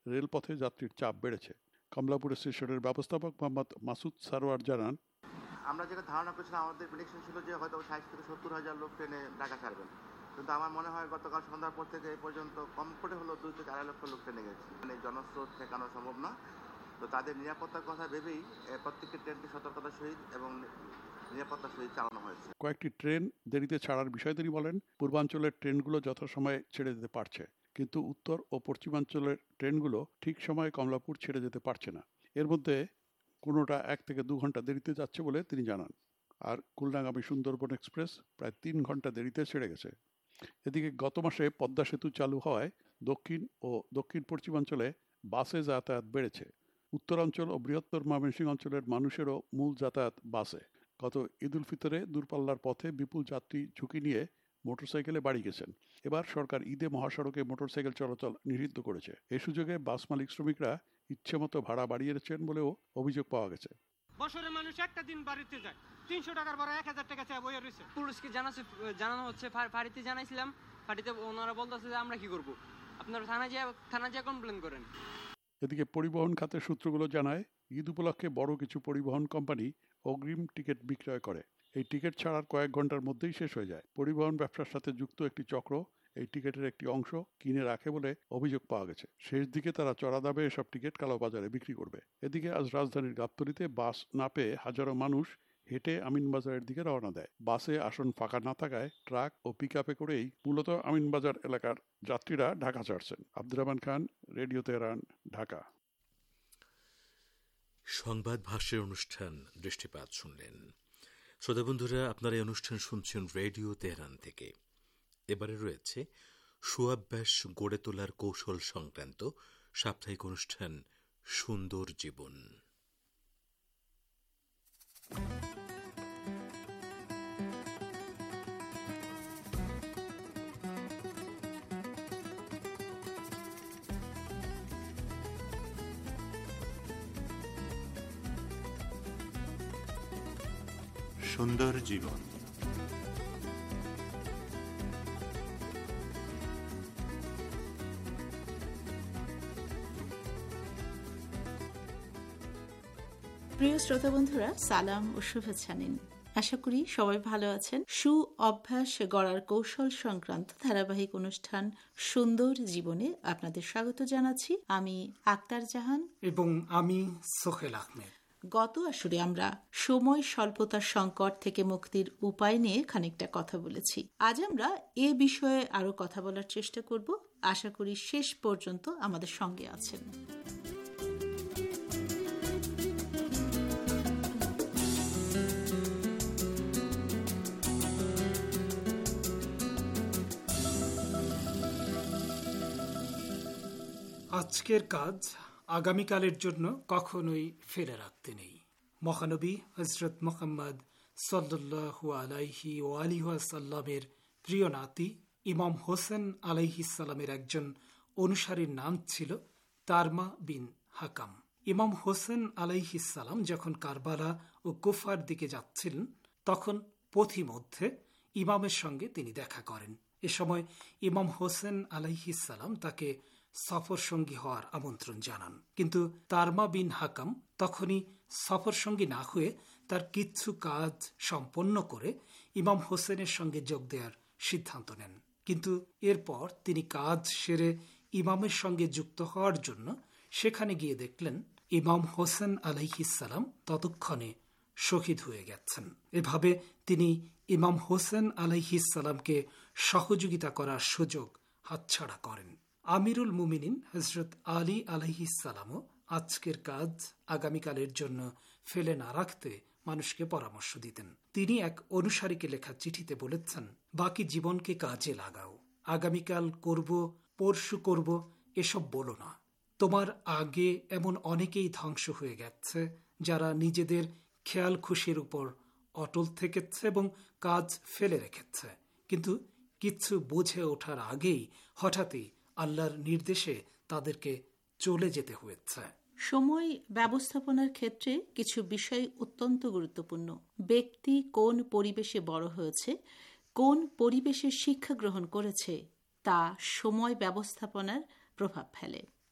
F: রেলপথে যাত্রীর চাপ বেড়েছে। কমলাপুর স্টেশনের ব্যবস্থাপক মোহাম্মদ মাসুদ সারোয়ার জানান,
K: আমরা যেটা ধারণা করছিলাম, আমাদের প্রেডিকশন ছিল যে হয়তো 60 থেকে 70,000 লোক ট্রেনে ঢাকা ছাড়বেন, কিন্তু আমার মনে হয় গতকাল সন্ধ্যার পর থেকে এই পর্যন্ত কম করে হলো 2 থেকে 2.5 লক্ষ লোক ট্রেনে গেছে। মানে জনস্রোত ঠেকানো সম্ভব না, তো তাদের নিরাপত্তার কথা ভেবেই প্রত্যেকটি ট্রেনকে সতর্কতার সহিত এবং নিরাপত্তার সহিত চালানো হয়েছে।
F: কয়েকটি ট্রেন দেরিতে ছাড়ার বিষয়ে তিনি বলেন, পূর্বাঞ্চলের ট্রেনগুলো যথাসময়ে ছেড়ে যেতে পারছে, কিন্তু উত্তর ও পশ্চিমাঞ্চলের ট্রেনগুলো ঠিক সময়ে কমলাপুর ছেড়ে যেতে পারছে না। এর মধ্যে কোনোটা 1 থেকে 2 ঘন্টা দেরিতে যাচ্ছে বলে তিনি জানান। আর খুলনাগামী সুন্দরবন এক্সপ্রেস প্রায় 3 ঘন্টা দেরিতে ছেড়ে গেছে। এদিকে গত মাসে পদ্মা সেতু চালু হওয়ায় দক্ষিণ ও দক্ষিণ পশ্চিমাঞ্চলে বাসে যাতায়াত বেড়েছে। উত্তরাঞ্চল ও বৃহত্তর ময়মনসিংহ অঞ্চলের মানুষেরও মূল যাতায়াত বাসে। গত ঈদ উল ফিতরে দূরপাল্লার পথে বিপুল যাত্রী ঝুঁকি নিয়ে মোটরসাইকেলে বাড়ি গেছেন। এবার সরকার ঈদে মহাসড়কে মোটরসাইকেল চলাচল নিষিদ্ধ করেছে। এই সুযোগে বাস মালিক শ্রমিকরা ইচ্ছেমতো ভাড়া বাড়িয়েছেন বলেও অভিযোগ পাওয়া গেছে।
L: বছরে মানুষ একটা দিন বাড়িতে যায়, 300 টাকার ভাড়া 1000 টাকা চাই বইয়া রয়েছে। পুলিশকে জানানো হচ্ছে, ফাঁড়িতে জানাইছিলাম, ফাঁড়িতে ওনারা বলতেছে যে আমরা কি করব, আপনারা থানা যা কমপ্লেন করেন।
F: এদিকে পরিবহন খাতের সূত্রগুলো জানায়, ঈদ উপলক্ষে বড় কিছু পরিবহন কোম্পানি অগ্রিম টিকিট বিক্রয় করে। এই টিকিট ছাড়ার কয়েক ঘন্টার মধ্যেই শেষ হয়ে যায়। পরিবহন ব্যবসার সাথে যুক্ত একটি চক্র এই টিকিটের একটি অংশ কিনে রাখে বলে অভিযোগ পাওয়া গেছে। শেষ দিকে তারা চড়া দামে এসব টিকিট কালোবাজারে বিক্রি করবে। এদিকে আজ রাজধানীর গাবতলীতে বাস না পেয়ে হাজারো মানুষ হেঁটে আমিনবাজারের দিকে রওনা দেয়। বাসে আসন ফাঁকা না থাকায় ট্রাক ও পিকআপে করেই মূলত আমিনবাজার এলাকার যাত্রীরা ঢাকা ছাড়ছেন। Abdur Rahman Khan, radio Tehran, Dhaka.
I: সংবাদ ভাষ্যের অনুষ্ঠান দৃষ্টিপাত শুনলেন। শ্রোতা বন্ধুরা, আপনারা এই অনুষ্ঠান শুনছেন রেডিও তেহরান থেকে। এবারে রয়েছে সুঅভ্যাস গড়ে তোলার কৌশল সংক্রান্ত সাপ্তাহিক অনুষ্ঠান সুন্দর জীবন।
B: সুন্দর জীবন।
J: প্রিয় শ্রোতা বন্ধুরা, সালাম ও শুভেচ্ছা নিন। আশা করি সবাই ভালো আছেন। সু অভ্যাস গড়ার কৌশল সংক্রান্ত ধারাবাহিক অনুষ্ঠান সুন্দর জীবনে আপনাদের স্বাগত জানাচ্ছি। আমি আক্তার জাহান
E: এবং আমি সোহেল আহমেদ।
J: গত আসরে আমরা সময় স্বল্পতার সংকট থেকে মুক্তির উপায় নিয়ে খানিকটা কথা বলেছি। আজ আমরা এ বিষয়ে আরো কথা বলার চেষ্টা করব। আশা করি শেষ পর্যন্ত আমাদের সঙ্গে আছেন।
E: আজকের কাজ আগামীকালের জন্য কখনোই ফেলে রাখতে নেই। মহানবী হযরত মুহাম্মদ সাল্লাল্লাহু আলাইহি ওয়া আলিহি ওয়াসাল্লামের প্রিয় নাতি ইমাম হোসেন আলাইহিস সালামের একজন অনুসারীর নাম ছিল তারমা বিন হাকাম। ইমাম হোসেন আলাইহিস সালাম যখন কারবালা ও কুফার দিকে যাচ্ছিলেন, তখন পথিমধ্যে ইমামের সঙ্গে তিনি দেখা করেন। এ সময় ইমাম হোসেন আলাইহিস সালাম তাকে সফর সঙ্গী হওয়ার আমন্ত্রণ জানান, কিন্তু তারমা বিন হাকাম তখনই সফর সঙ্গী না হয়ে তার কিছু কাজ সম্পন্ন করে ইমাম হোসেনের সঙ্গে যোগ দেওয়ার সিদ্ধান্ত নেন। কিন্তু এরপর তিনি কাজ সেরে ইমামের সঙ্গে যুক্ত হওয়ার জন্য সেখানে গিয়ে দেখলেন ইমাম হোসেন আলাইহিস সালাম ততক্ষণে শহীদ হয়ে গেছেন। এভাবে তিনি ইমাম হোসেন আলাইহিস সালামকে সহযোগিতা করার সুযোগ হাতছাড়া করেন। আমিরুল মুমিনিন হযরত আলী আলাইহিস সালামও আজকের কাজ আগামীকালের জন্য ফেলে না রাখতে মানুষকে পরামর্শ দিতেন। তিনি এক অনুসারীকে লেখা চিঠিতে বলেছেন, বাকি জীবনকে কাজে লাগাও। আগামীকাল করব, পরশু করব এসব বলো না। তোমার আগে এমন অনেকেই ধ্বংস হয়ে গেছে যারা নিজেদের খেয়াল খুশির উপর অটল থেকেছে এবং কাজ ফেলে রেখেছে, কিন্তু কিছু বুঝে ওঠার আগেই হঠাৎই আল্লাহর নির্দেশে তাদেরকে চলে যেতে হয়েছে।
J: সময় ব্যবস্থাপনার ক্ষেত্রে কিছু বিষয় অত্যন্ত গুরুত্বপূর্ণ। ব্যক্তি কোন পরিবেশে বড় হয়েছে, কোন পরিবেশে শিক্ষা গ্রহণ করেছে, তা সময় ব্যবস্থাপনার প্রভাব ফেলে।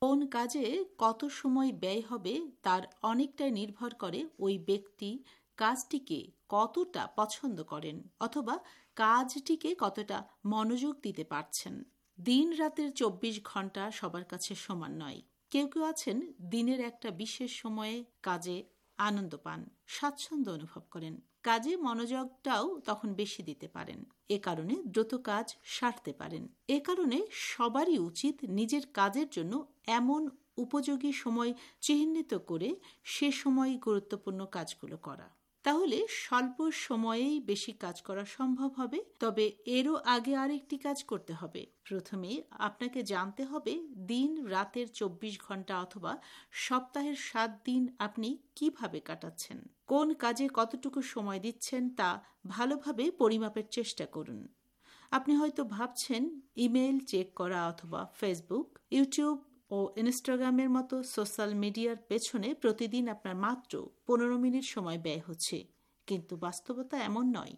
J: কোন কাজে কত সময় ব্যয় হবে তার অনেকটাই নির্ভর করে ওই ব্যক্তি কাজটিকে কতটা পছন্দ করেন অথবা কাজটিকে কতটা মনোযোগ দিতে পারছেন। দিন রাতের 24 ঘন্টা সবার কাছে সমান নয়। কেউ কেউ আছেন দিনের একটা বিশেষ সময়ে কাজে আনন্দ পান, স্বাচ্ছন্দ্য অনুভব করেন, কাজে মনোযোগটাও তখন বেশি দিতে পারেন, এ কারণে দ্রুত কাজ সারতে পারেন। এ কারণে সবারই উচিত নিজের কাজের জন্য এমন উপযোগী সময় চিহ্নিত করে সে সময় গুরুত্বপূর্ণ কাজগুলো করা। তাহলে স্বল্প সময়েই বেশি কাজ করা সম্ভব হবে। তবে এরও আগে আরেকটি কাজ করতে হবে। প্রথমে আপনাকে জানতে হবে দিন রাতের 24 ঘন্টা অথবা সপ্তাহের 7 দিন আপনি কিভাবে কাটাচ্ছেন, কোন কাজে কতটুকু সময় দিচ্ছেন তা ভালোভাবে পরিমাপের চেষ্টা করুন। আপনি হয়তো ভাবছেন ইমেল চেক করা অথবা ফেসবুক, ইউটিউব ও ইনস্টাগ্রামের মতো সোশ্যাল মিডিয়ার পেছনে প্রতিদিন আপনার মাত্র 15 মিনিট সময় ব্যয় হচ্ছে, কিন্তু বাস্তবতা এমন নয়।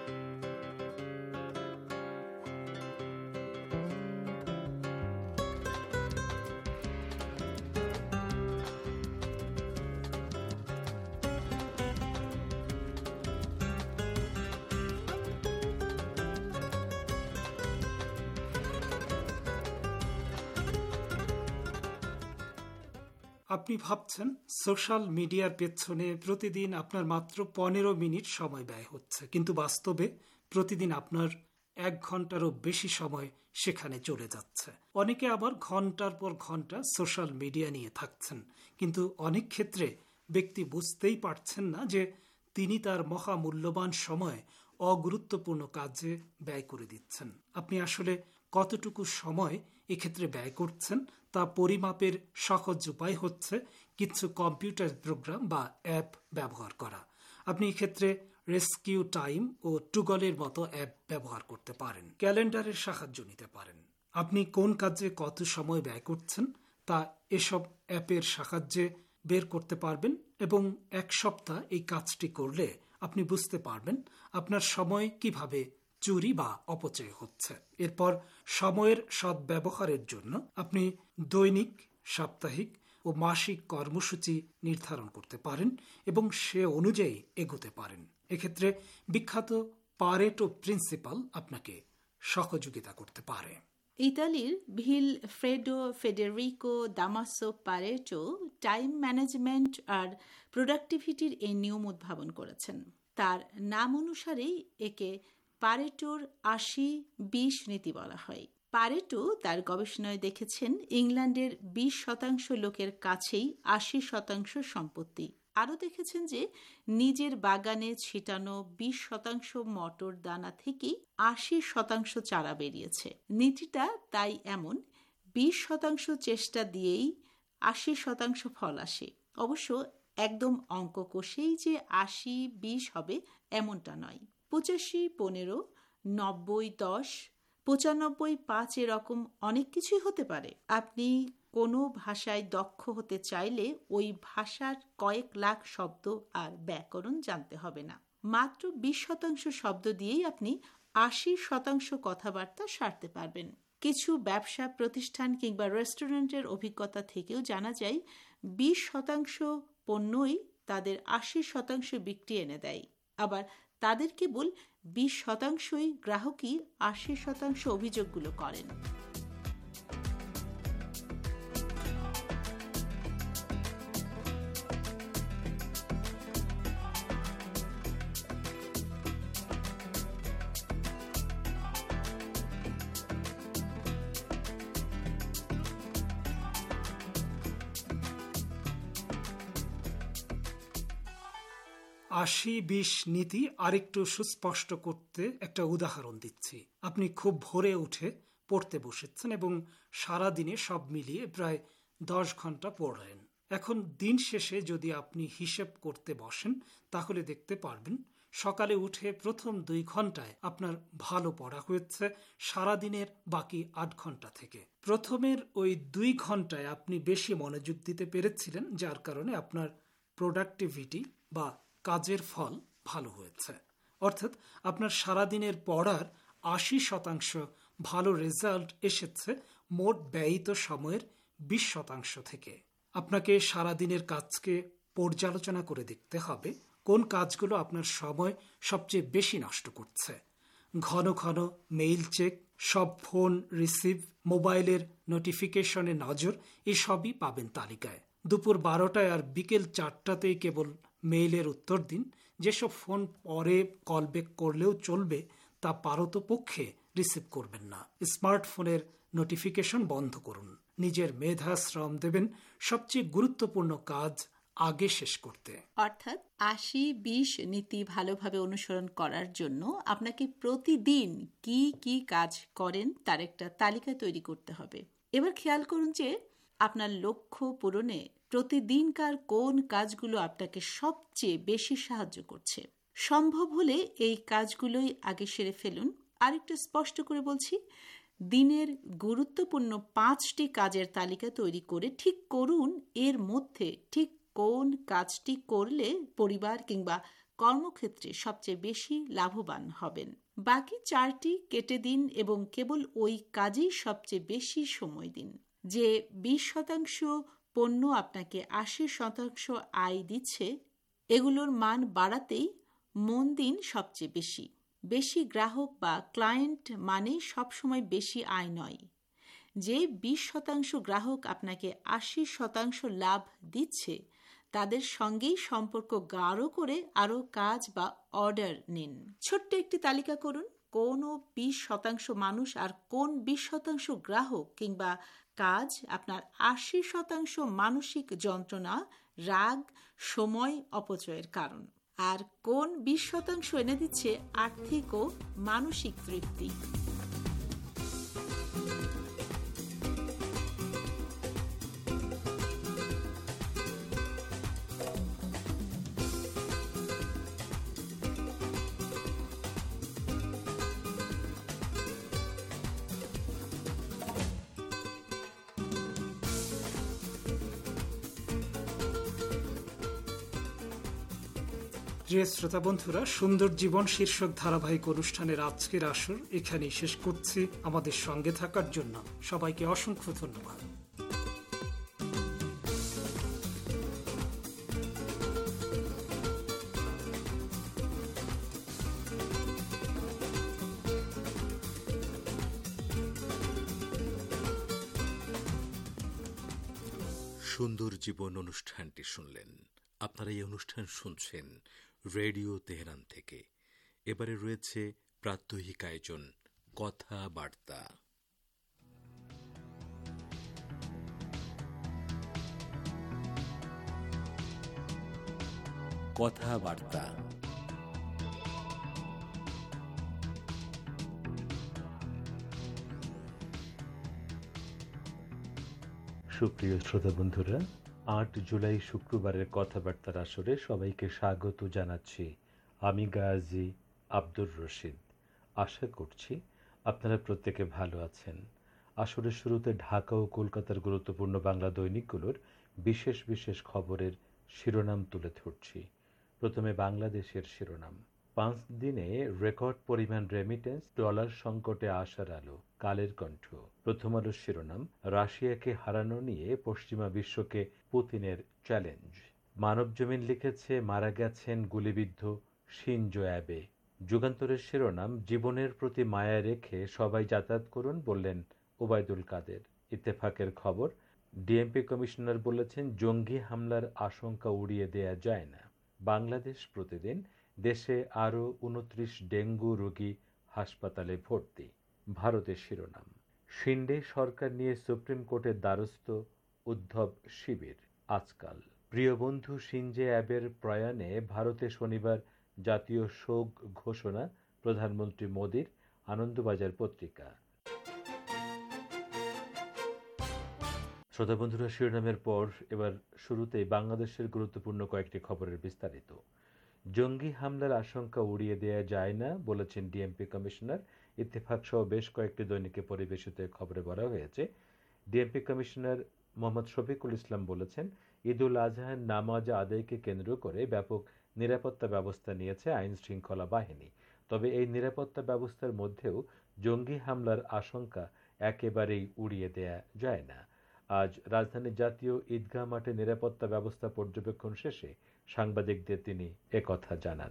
E: আপনি ভাবছেন সোশ্যাল মিডিয়ার পেছনে প্রতিদিন আপনার মাত্র 15 মিনিট সময় ব্যয় হচ্ছে, কিন্তু বাস্তবে প্রতিদিন আপনার 1 ঘন্টারও বেশি সময় সেখানে চলে যাচ্ছে। অনেকে আবার ঘন্টার পর ঘন্টা সোশ্যাল মিডিয়া নিয়ে থাকছেন, কিন্তু অনেক ক্ষেত্রে ব্যক্তি বুঝতেই পারছেন না যে তিনি তার মহামূল্যবান সময় অগুরুত্বপূর্ণ কাজে ব্যয় করে দিচ্ছেন। আপনি আসলে কতটুকু সময় এক্ষেত্রে ব্যয় করছেন তা পরিমাপের সহজ উপায় হচ্ছে কিছু কম্পিউটার প্রোগ্রাম বা অ্যাপ ব্যবহার করা। আপনি এক্ষেত্রে রেস্কিউ টাইম ও টুগলের মতো অ্যাপ ব্যবহার করতে পারেন। ক্যালেন্ডারের সাহায্য নিতে পারেন। আপনি কোন কাজে কত সময় ব্যয় করছেন তা এসব অ্যাপের সাহায্যে বের করতে পারবেন এবং 1 সপ্তাহ এই কাজটি করলে আপনি বুঝতে পারবেন আপনার সময় কিভাবে চুরি বা অপচয় হচ্ছে। এরপর সময়ের সদ্ব্যবহারের জন্য আপনি দৈনিক, সাপ্তাহিক ও মাসিক কর্মসূচি নির্ধারণ করতে পারেন এবং সে অনুযায়ী এগোতে পারেন। এক্ষেত্রে বিখ্যাত পারেটো প্রিন্সিপাল আপনাকে সহযোগিতা করতে পারে।
J: ইতালির Vilfredo Federico Damaso Pareto time management আর প্রোডাক্টিভিটির এই নিয়ম উদ্ভাবন করেছেন। তার নাম অনুসারেই একে পারেটোর 80-20 নীতি বলা হয়। পারেটো তার গবেষণায় দেখেছেন ইংল্যান্ডের 20% লোকের কাছেই 80% সম্পত্তি। আরও দেখেছেন যে নিজের বাগানে ছিটানো 20% মটর দানা থেকেই 80% চারা বেরিয়েছে। নীতিটা তাই এমন, 20% চেষ্টা দিয়েই 80% ফল আসে। অবশ্য একদম অঙ্ক কষেই যে 80-20 হবে এমনটা নয়। 85-15, 90-10, 95-5 এরকম অনেক কিছুই হতে পারে। আপনি কোনো ভাষায় দক্ষ হতে চাইলে ওই ভাষার কয়েক লাখ শব্দ আর ব্যাকরণ জানতে হবে না। মাত্র 20% শব্দ দিয়েই আপনি 80% কথাবার্তা সারতে পারবেন। কিছু ব্যবসা প্রতিষ্ঠান কিংবা রেস্টুরেন্টের অভিজ্ঞতা থেকেও জানা যায় 20% পণ্যই তাদের 80% বিক্রি এনে দেয়। আবার তাদের কেবল 20%ই গ্রাহকই 80% অভিযোগগুলো করেন।
E: আশি 20 নীতি আরেকটু সুস্পষ্ট করতে একটা উদাহরণ দিচ্ছি। আপনি খুব ভোরে উঠে পড়তে বসেছেন এবং সারাদিনে সব মিলিয়ে প্রায় 10 ঘন্টা পড়লেন। এখন দিন শেষে যদি আপনি হিসেব করতে বসেন তাহলে দেখতে পারবেন সকালে উঠে প্রথম 2 ঘন্টায় আপনার ভালো পড়া হয়েছে সারাদিনের বাকি 8 ঘন্টা থেকে। প্রথমের ওই 2 ঘন্টায় আপনি বেশি মনোযোগ দিতে পেরেছিলেন, যার কারণে আপনার প্রোডাক্টিভিটি বা কাজের ফল ভালো হয়েছে। অর্থাৎ আপনার সারাদিনের পড়ার 80% ভালো রেজাল্ট এসেছে মোট ব্যয়িত সময়ের 20% থেকে। আপনাকে সারাদিনের কাজকে পর্যালোচনা করে দেখতে হবে কোন কাজগুলো আপনার সময় সবচেয়ে বেশি নষ্ট করছে। ঘন ঘন মেইল চেক, সব ফোন রিসিভ, মোবাইলের নোটিফিকেশনে নজর, এসবই পাবেন তালিকায়। দুপুর 12টায় আর বিকেল 4টাতেই কেবল মেইলের উত্তর দিন। যেসব ফোন পরে কল ব্যাক করলেও চলবে তা পারতপক্ষে রিসিভ করবেন না। স্মার্টফোনের নোটিফিকেশন বন্ধ করুন। নিজের মেধা শ্রম দেবেন সবচেয়ে গুরুত্বপূর্ণ কাজ আগে শেষ করতে।
J: অর্থাৎ 80-20 নীতি ভালোভাবে অনুসরণ করার জন্য আপনাকে প্রতিদিন কি কি কাজ করেন তার একটা তালিকা তৈরি করতে হবে। এবার খেয়াল করুন যে আপনার লক্ষ্য পূরণে প্রতিদিনকার কোন কাজগুলো আপনাকে সবচেয়ে বেশি সাহায্য করছে। সম্ভব হলে এই কাজগুলোই আগে সেরে ফেলুন। আরেকটু স্পষ্ট করে বলছি, দিনের গুরুত্বপূর্ণ 5টি কাজের তালিকা তৈরি করে ঠিক করুন এর মধ্যে ঠিক কোন কাজটি করলে পরিবার কিংবা কর্মক্ষেত্রে সবচেয়ে বেশি লাভবান হবেন। বাকি 4টি কেটে দিন এবং কেবল ওই কাজেই সবচেয়ে বেশি সময় দিন। যে 20% পণ্য আপনাকে 80% আয় দিচ্ছে, এগুলোর মান বাড়াতেই মন দিন সবচেয়ে বেশি। বেশি গ্রাহক বা ক্লায়েন্ট মানে সবসময় বেশি আয় নয়। যে 20% গ্রাহক আপনাকে 80% লাভ দিচ্ছে তাদের সঙ্গেই সম্পর্ক গাঢ় করে আরও কাজ বা অর্ডার নিন। ছোট্ট একটি তালিকা করুন কোন 20% মানুষ আর কোন 20% গ্রাহক কিংবা কাজ আপনার 80% মানসিক যন্ত্রণা, রাগ, সময় অপচয়ের কারণ, আর কোন 20% এনে দিচ্ছে আর্থিক ও মানসিক তৃপ্তি।
E: প্রিয় শ্রোতা বন্ধুরা, সুন্দর জীবন শীর্ষক ধারাবাহিক অনুষ্ঠানের আজকের আসর এখানেই শেষ করছি। আমাদের সঙ্গে থাকার জন্য সবাইকে অসংখ্য ধন্যবাদ।
I: সুন্দর জীবন অনুষ্ঠানটি শুনলেন। আপনারা এই অনুষ্ঠান শুনছেন রেডিও তেহরান থেকে। এবারে রয়েছে প্রাত্যহিক আয়োজন কথাবার্তা। কথাবার্তা সুপ্রিয় শ্রোতা বন্ধুরা, 8 জুলাই শুক্রবারের কথাবার্তার আসরে সবাইকে স্বাগত জানাচ্ছি। আমি গাজী আব্দুর রশিদ। আশা করছি আপনারা প্রত্যেকে ভালো আছেন। আসরের শুরুতে ঢাকা ও কলকাতার গুরুত্বপূর্ণ বাংলা দৈনিকগুলোর বিশেষ বিশেষ খবরের শিরোনাম তুলে ধরছি। প্রথমে বাংলাদেশের শিরোনাম। 5 দিনে রেকর্ড পরিমাণ রেমিটেন্স, ডলার সংকটে আশার আলো। কালের কণ্ঠ। প্রথম আলোর শিরোনাম, রাশিয়াকে হারানো নিয়ে পশ্চিমা বিশ্বকে পুতিনের চ্যালেঞ্জ। মানবজমিন লিখেছে, মারা গেছেন গুলিবিদ্ধ শিনজো অ্যাবে। যুগান্তরের শিরোনাম, জীবনের প্রতি মায়া রেখে সবাই যাতায়াত করুন বললেন ওবায়দুল কাদের। ইত্তেফাকের খবর, ডিএমপি কমিশনার বলেছেন জঙ্গি হামলার আশঙ্কা উড়িয়ে দেয়া যায় না। বাংলাদেশ প্রতিদিন, দেশে আরও 29 ডেঙ্গু রোগী হাসপাতালে ভর্তি। ভারতের শিরোনাম, শিন্ডে সরকার নিয়ে সুপ্রিম কোর্টের দ্বারস্থ উদ্ধব শিবির। আজকাল, প্রিয় বন্ধু শিনজো অ্যাবের প্রয়াণে ভারতে শনিবার জাতীয় শোক ঘোষণা প্রধানমন্ত্রী মোদির। আনন্দবাজার পত্রিকা। শ্রোতা বন্ধুরা, শিরোনামের পর এবার শুরুতেই বাংলাদেশের গুরুত্বপূর্ণ কয়েকটি খবরের বিস্তারিত। জঙ্গি হামলার আশঙ্কা উড়িয়ে দেয়া যায় না বলেছেন ডিএমপি কমিশনার। ইত্তেফাক সহ বেশ কয়েকটি দৈনিকে পরিবেশিত খবরে বলা হয়েছে, ডিএমপি কমিশনার মোহাম্মদ শফিকুল ইসলাম বলেছেন, ঈদুল আজহার নামাজ আদায়কে কেন্দ্র করে ব্যাপক নিরাপত্তা ব্যবস্থা নিয়েছে আইন শৃঙ্খলা বাহিনী। তবে এই নিরাপত্তা ব্যবস্থার মধ্যেও জঙ্গি হামলার আশঙ্কা একেবারেই উড়িয়ে দেয়া যায় না।
M: আজ রাজধানীর জাতীয় ঈদগাহ মাঠে নিরাপত্তা ব্যবস্থা পর্যবেক্ষণ শেষে সাংবাদিকদের তিনি একথা জানান।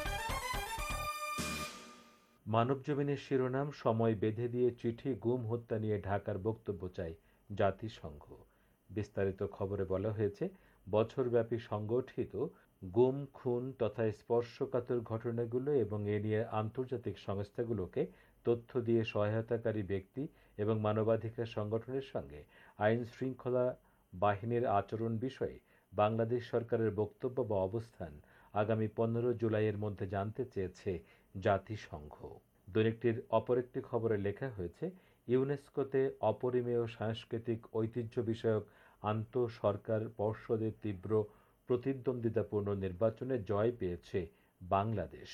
M: মানবজমিনের শিরোনাম, সময় বেঁধে দিয়ে চিঠি গুম হত্যা নিয়ে ঢাকার বক্তব্য চাই জাতিসংঘ। বিস্তারিত খবরে বলা হয়েছে, বছরব্যাপী সংগঠিত গুম, খুন তথা স্পর্শকাতর ঘটনাগুলো এবং এ নিয়ে আন্তর্জাতিক সংস্থাগুলোকে তথ্য দিয়ে সহায়তাকারী ব্যক্তি এবং মানবাধিকার সংগঠনের সঙ্গে আইন শৃঙ্খলা বাহিনীর আচরণ বিষয়ে বাংলাদেশ সরকারের বক্তব্য বা অবস্থান আগামী 15 জুলাইয়ের মধ্যে জানতে চেয়েছে জাতিসংঘ। দৈনিকটির অপর একটি খবরে লেখা হয়েছে, ইউনেস্কোতে অপরিমেয় সাংস্কৃতিক ঐতিহ্য বিষয়ক আন্তঃসরকার পর্ষদের তীব্র প্রতিদ্বন্দ্বিতাপূর্ণ নির্বাচনে জয় পেয়েছে বাংলাদেশ।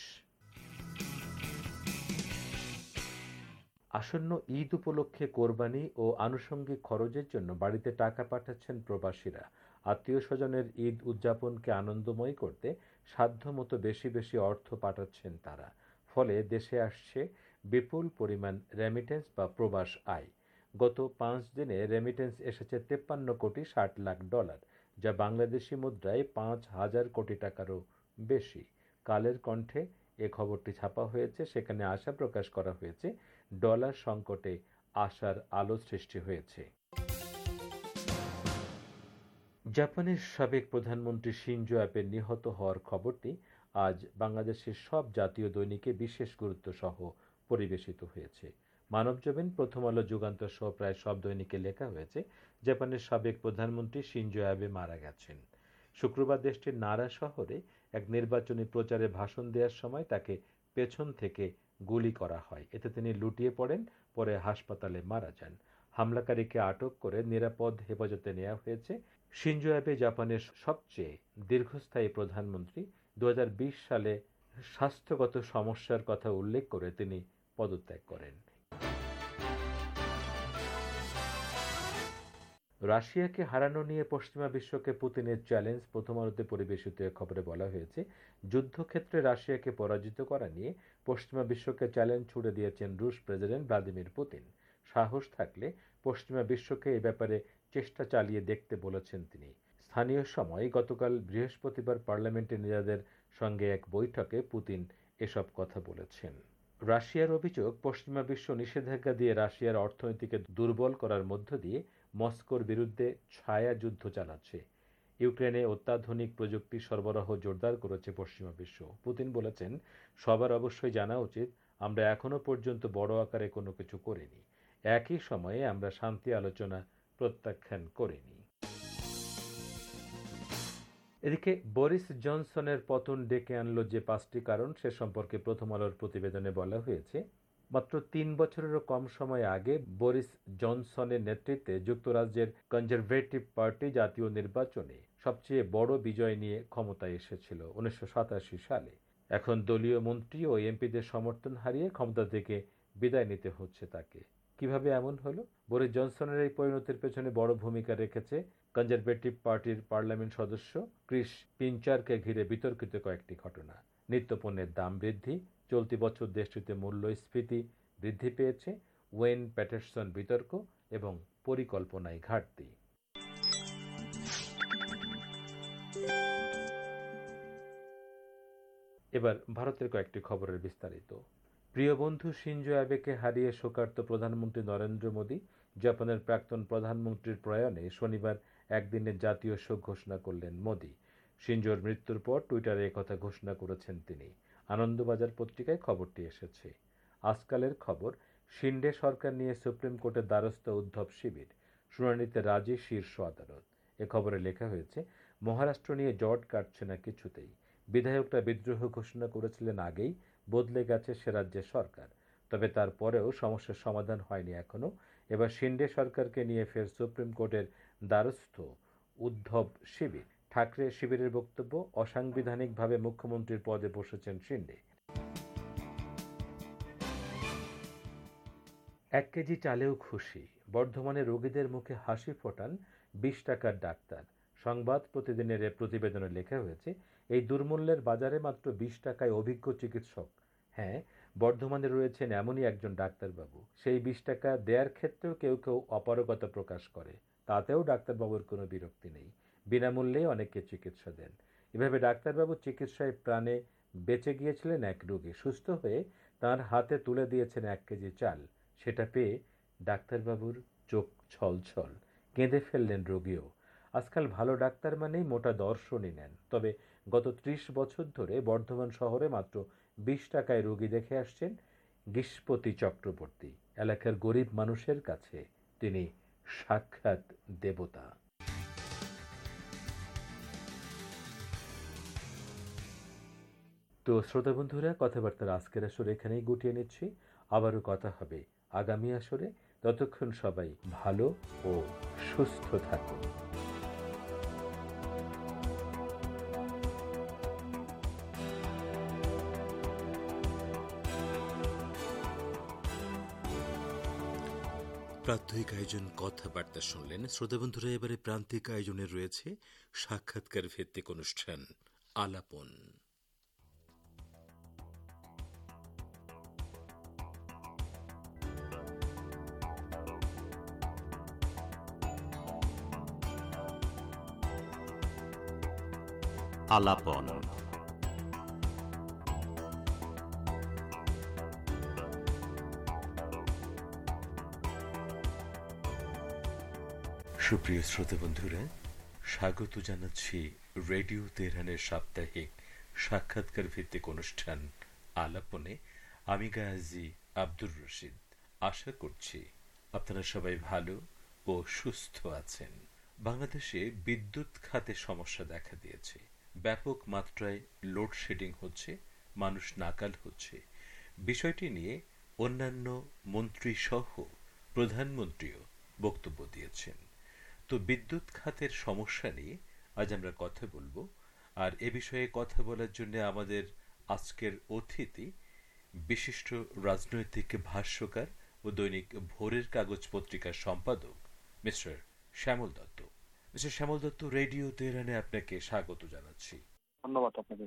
M: আসন্ন ঈদ উপলক্ষে কোরবানি ও আনুষঙ্গিক খরচের জন্য বাড়িতে টাকা পাঠাচ্ছেন প্রবাসীরা। আত্মীয় স্বজনের ঈদ উদযাপনকে আনন্দময় করতে সাধ্যমতো বেশি বেশি অর্থ পাঠাচ্ছেন তারা। ফলে দেশে আসছে বিপুল পরিমাণ রেমিটেন্স বা প্রবাস আয়। গত 5 দিনে রেমিটেন্স এসেছে 53 কোটি 60 লাখ ডলার, যা বাংলাদেশি মুদ্রায় 5,000 কোটি টাকারও বেশি। কালের কণ্ঠে এ খবরটি ছাপা হয়েছে। সেখানে আশা প্রকাশ করা হয়েছে, ডলার সংকটে আশার আলো সৃষ্টি হয়েছে। জাপানের সাবেক প্রধানমন্ত্রী শিনজো অ্যাবের নিহত হওয়ার খবরটি আজ বাংলাদেশের সব জাতীয় দৈনিকে বিশেষ গুরুত্ব সহ পরিবেশিত হয়েছে। মানবজমিন, প্রথম আলো, যুগান্তর সহ প্রায় সব দৈনিকে লেখা হয়েছে, জাপানের সাবেক প্রধানমন্ত্রী শিনজো অ্যাবে মারা গেছেন। শুক্রবার দেশটির নারা শহরে এক নির্বাচনী প্রচারে ভাষণ দেওয়ার সময় তাকে পেছন থেকে গুলি করা হয়। এতে তিনি লুটিয়ে পড়েন, পরে হাসপাতালে মারা যান। হামলাকারীকে আটক করে নিরাপদ হেফাজতে নেওয়া হয়েছে। শিনজো অ্যাবে জাপানের সবচেয়ে দীর্ঘস্থায়ী প্রধানমন্ত্রী। 2020 সালে স্বাস্থ্যগত সমস্যার কথা উল্লেখ করে তিনি পদত্যাগ করেন। রাশিয়াকে হারানো নিয়ে পশ্চিমা বিশ্বকে পুতিনের চ্যালেঞ্জ, প্রথম আলোতে পরিবেশিত এ খবরে বলা হয়েছে, যুদ্ধক্ষেত্রে রাশিয়াকে পরাজিত করা নিয়ে পশ্চিমা বিশ্বকে চ্যালেঞ্জ ছুড়ে দিয়েছেন রুশ প্রেসিডেন্ট ভ্লাদিমির পুতিন। সাহস থাকলে পশ্চিমা বিশ্বকে এ ব্যাপারে চেষ্টা চালিয়ে দেখতে বলেছেন তিনি। স্থানীয় সময় গতকাল বৃহস্পতিবার পার্লামেন্টে নেতাদের সঙ্গে এক বৈঠকে পুতিন এসব কথা বলেছেন। রাশিয়ার অভিযোগ, পশ্চিমা বিশ্ব নিষেধাজ্ঞা দিয়ে রাশিয়ার অর্থনীতিকে দুর্বল করার মধ্য দিয়ে মস্কোর বিরুদ্ধে ছায়া যুদ্ধ চালাচ্ছে। ইউক্রেনে অত্যাধুনিক প্রযুক্তি সরবরাহ জোরদার করেছে পশ্চিমা বিশ্ব। পুতিন বলেছেন, সবার অবশ্যই জানা উচিত আমরা এখনো পর্যন্ত বড় আকারে কোনো কিছু করিনি। একই সময়ে আমরা শান্তি আলোচনা প্রত্যাখ্যান করিনি। এদিকে বরিস জনসনের পতন ডেকে আনলো যে 5টি কারণ, সে সম্পর্কে প্রথম আলোর প্রতিবেদনে বলা হয়েছে, মাত্র 3 বছরেরও কম সময় আগে বরিস জনসনের নেতৃত্বে যুক্তরাজ্যের কনজারভেটিভ পার্টি জাতীয় নির্বাচনে সবচেয়ে বড় বিজয় নিয়ে ক্ষমতায় এসেছিল 1987 সালে। এখন দলীয় মন্ত্রী ও এমপিদের সমর্থন হারিয়ে ক্ষমতা থেকে বিদায় নিতে হচ্ছে তাকে। কিভাবে এমন হলো? বরিস জনসনের এই পরিণতির পেছনে বড় ভূমিকা রেখেছে কনজারভেটিভ পার্টির পার্লামেন্ট সদস্য ক্রিস পিঞ্চারকে ঘিরে বিতর্কিত কয়েকটি ঘটনা। নিত্যপণ্যের দাম বৃদ্ধি, চলতি বছর দেশটিতে মূল্যস্ফীতি বৃদ্ধি পেয়েছে, ওয়েন প্যাটারসন বিতর্ক এবং পরিকল্পনায় ঘাটতি। এবার ভারতের কয়েকটি খবরের বিস্তারিত। প্রিয় বন্ধু শিনজো অ্যাবেকে হারিয়ে শোকার্ত প্রধানমন্ত্রী নরেন্দ্র মোদী, জাপানের প্রাক্তন প্রধানমন্ত্রীর প্রয়াণে শনিবার একদিনের জাতীয় শোক ঘোষণা করলেন মোদী। শিনজোর মৃত্যুর পর টুইটারে একথা ঘোষণা করেছেন তিনি। আনন্দবাজার পত্রিকায় খবরটি এসেছে। আজকালের খবর, শিন্ডে সরকার নিয়ে সুপ্রিম কোর্টের দ্বারস্থ উদ্ধব শিবির, শুনানিতে রাজি শীর্ষ আদালত। এ খবরে লেখা হয়েছে, মহারাষ্ট্র নিয়ে জট কাটছে না কিছুতেই। বিধায়করা বিদ্রোহ ঘোষণা করেছিলেন আগেই, বদলে গেছে সে রাজ্যের সরকার। তবে তারপরেও সমস্যার সমাধান হয়নি এখনো। এবার শিন্ডে সরকারকে নিয়ে ফের সুপ্রিম কোর্টের দ্বারস্থ উদ্ধব শিবির। ঠাকরে শিবিরের বক্তব্য, অসাংবিধানিকভাবে মুখ্যমন্ত্রীর পদে বসেছেন শিন্ডে। 1 কেজি চালেও খুশি, বর্ধমানে রোগীদের মুখে হাসি ফোটান 20 টাকার ডাক্তার। সংবাদ প্রতিদিনের এ প্রতিবেদনে লেখা হয়েছে, এই দুর্মূল্যের বাজারে মাত্র 20 টাকায় অভিজ্ঞ চিকিৎসক। হ্যাঁ, বর্ধমানে রয়েছেন এমনই একজন ডাক্তারবাবু। সেই 20 টাকা দেওয়ার ক্ষেত্রেও কেউ কেউ অপারগতা প্রকাশ করে। তাতেও ডাক্তারবাবুর কোনো বিরক্তি নেই, বিনামূল্যে অনেককে চিকিৎসা দেন। এভাবে ডাক্তারবাবু চিকিৎসায় প্রাণে বেঁচে গিয়েছিলেন এক রোগী। সুস্থ হয়ে তার হাতে তুলে দিয়েছেন 1 কেজি চাল। সেটা পেয়ে ডাক্তারবাবুর চোখ ছলছল, কেঁদে ফেললেন রোগীও। আজকাল ভালো ডাক্তার মানেই মোটা দর্শনই নেন। তবে গত 30 বছর ধরে বর্ধমান শহরে মাত্র 20 টাকায় রোগী দেখে আসছেন গিসপতি চক্রবর্তী। এলাকার গরিব মানুষের কাছে তিনি সাক্ষাৎ দেবতা। তো শ্রোতা বন্ধুরা, কথাবার্তার আজকের আসরে এখানেই গুটিয়ে নিচ্ছি। আবারও কথা হবে আগামী আসরে। ততক্ষণ সবাই ভালো ও সুস্থ থাকুন।
I: প্রাত্যহিক আয়োজন কথাবার্তা শুনলেন। শ্রোতা বন্ধুরা, এবারে প্রান্তিক আয়োজনে রয়েছে সাক্ষাৎকার ভিত্তিক অনুষ্ঠান আলাপন।
B: আলাপন।
I: সুপ্রিয় শ্রোতা বন্ধুরা, স্বাগত জানাচ্ছি রেডিও তেহরানের সাপ্তাহিক সাক্ষাৎকার ভিত্তিক অনুষ্ঠান আলাপনে। আমি গাজী আব্দুর রশিদ। আশা করছি আপনারা সবাই ভালো ও সুস্থ আছেন। বাংলাদেশে বিদ্যুৎ খাতে সমস্যা দেখা দিয়েছে। ব্যাপক মাত্রায় লোডশেডিং হচ্ছে, মানুষ নাকাল হচ্ছে। বিষয়টি নিয়ে অন্যান্য মন্ত্রী সহ প্রধানমন্ত্রীও বক্তব্য দিয়েছেন। তো বিদ্যুৎ খাতের সমস্যা নিয়ে আজ আমরা কথা বলবো। আর এ বিষয়ে কথা বলার জন্য আমাদের আজকের অতিথি বিশিষ্ট রাজনৈতিক ভাষ্যকার ও দৈনিক ভোরের কাগজ পত্রিকার সম্পাদক mister Shyamal Dutta. Mister Shyamal Dutta, radio তেহরানে আপনাকে স্বাগত জানাচ্ছি।
N: ধন্যবাদ আপনাদের।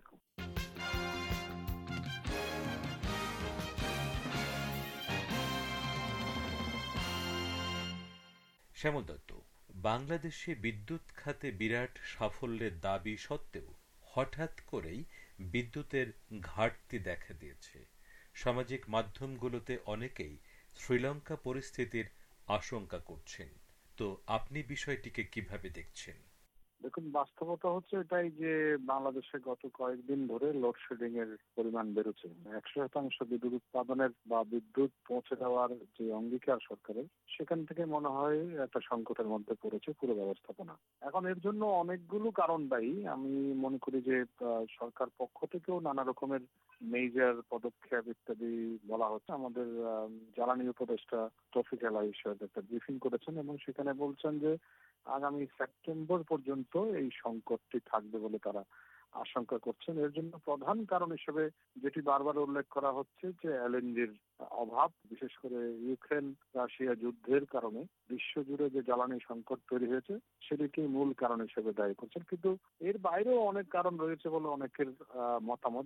I: শ্যামল দত্ত, বাংলাদেশে বিদ্যুৎ খাতে বিরাট সাফল্যের দাবি সত্ত্বেও হঠাৎ করেই বিদ্যুতের ঘাটতি দেখা দিয়েছে। সামাজিক মাধ্যমগুলোতে অনেকেই শ্রীলঙ্কা পরিস্থিতির আশঙ্কা করছেন। তো আপনি বিষয়টিকে কিভাবে দেখছেন?
N: দেখুন, বাস্তবতা হচ্ছে এটাই যে বাংলাদেশে গত কয়েকদিন ধরে লোডশেডিং এর পরিমাণ বেড়েছে। 100% বিদ্যুৎ উৎপাদনের বা বিদ্যুৎ পৌঁছে দেওয়ার যে অঙ্গীকার সরকারের, সেখান থেকে মনে হয় একটা সংকটের মধ্যে পড়েছে পুরো ব্যবস্থাপনা। এখন এর জন্য অনেকগুলো কারণ দায়ী। আমি মনে করি যে সরকার পক্ষ থেকেও নানা রকমের মেজর পদক্ষেপ ইত্যাদি বলা হচ্ছে। আমাদের জ্বালানি উপদেষ্টা তৌফিক আলাই একটা ব্রিফিং করেছেন এবং সেখানে বলছেন যে আগামী সেপ্টেম্বর পর্যন্ত এই সংকটটি থাকবে বলে তারা আশঙ্কা করছেন। এর জন্য প্রধান কারণ হিসেবে যেটি বারবার উল্লেখ করা হচ্ছে যে এলএনজির অভাব, বিশেষ করে ইউক্রেন রাশিয়া যুদ্ধের কারণে বিশ্বজুড়ে যে জ্বালানি সংকট তৈরি হয়েছে সেটিকেই মূল কারণ হিসেবে দায়ী করছেন। কিন্তু এর বাইরেও অনেক কারণ রয়েছে বলে অনেকের মতামত।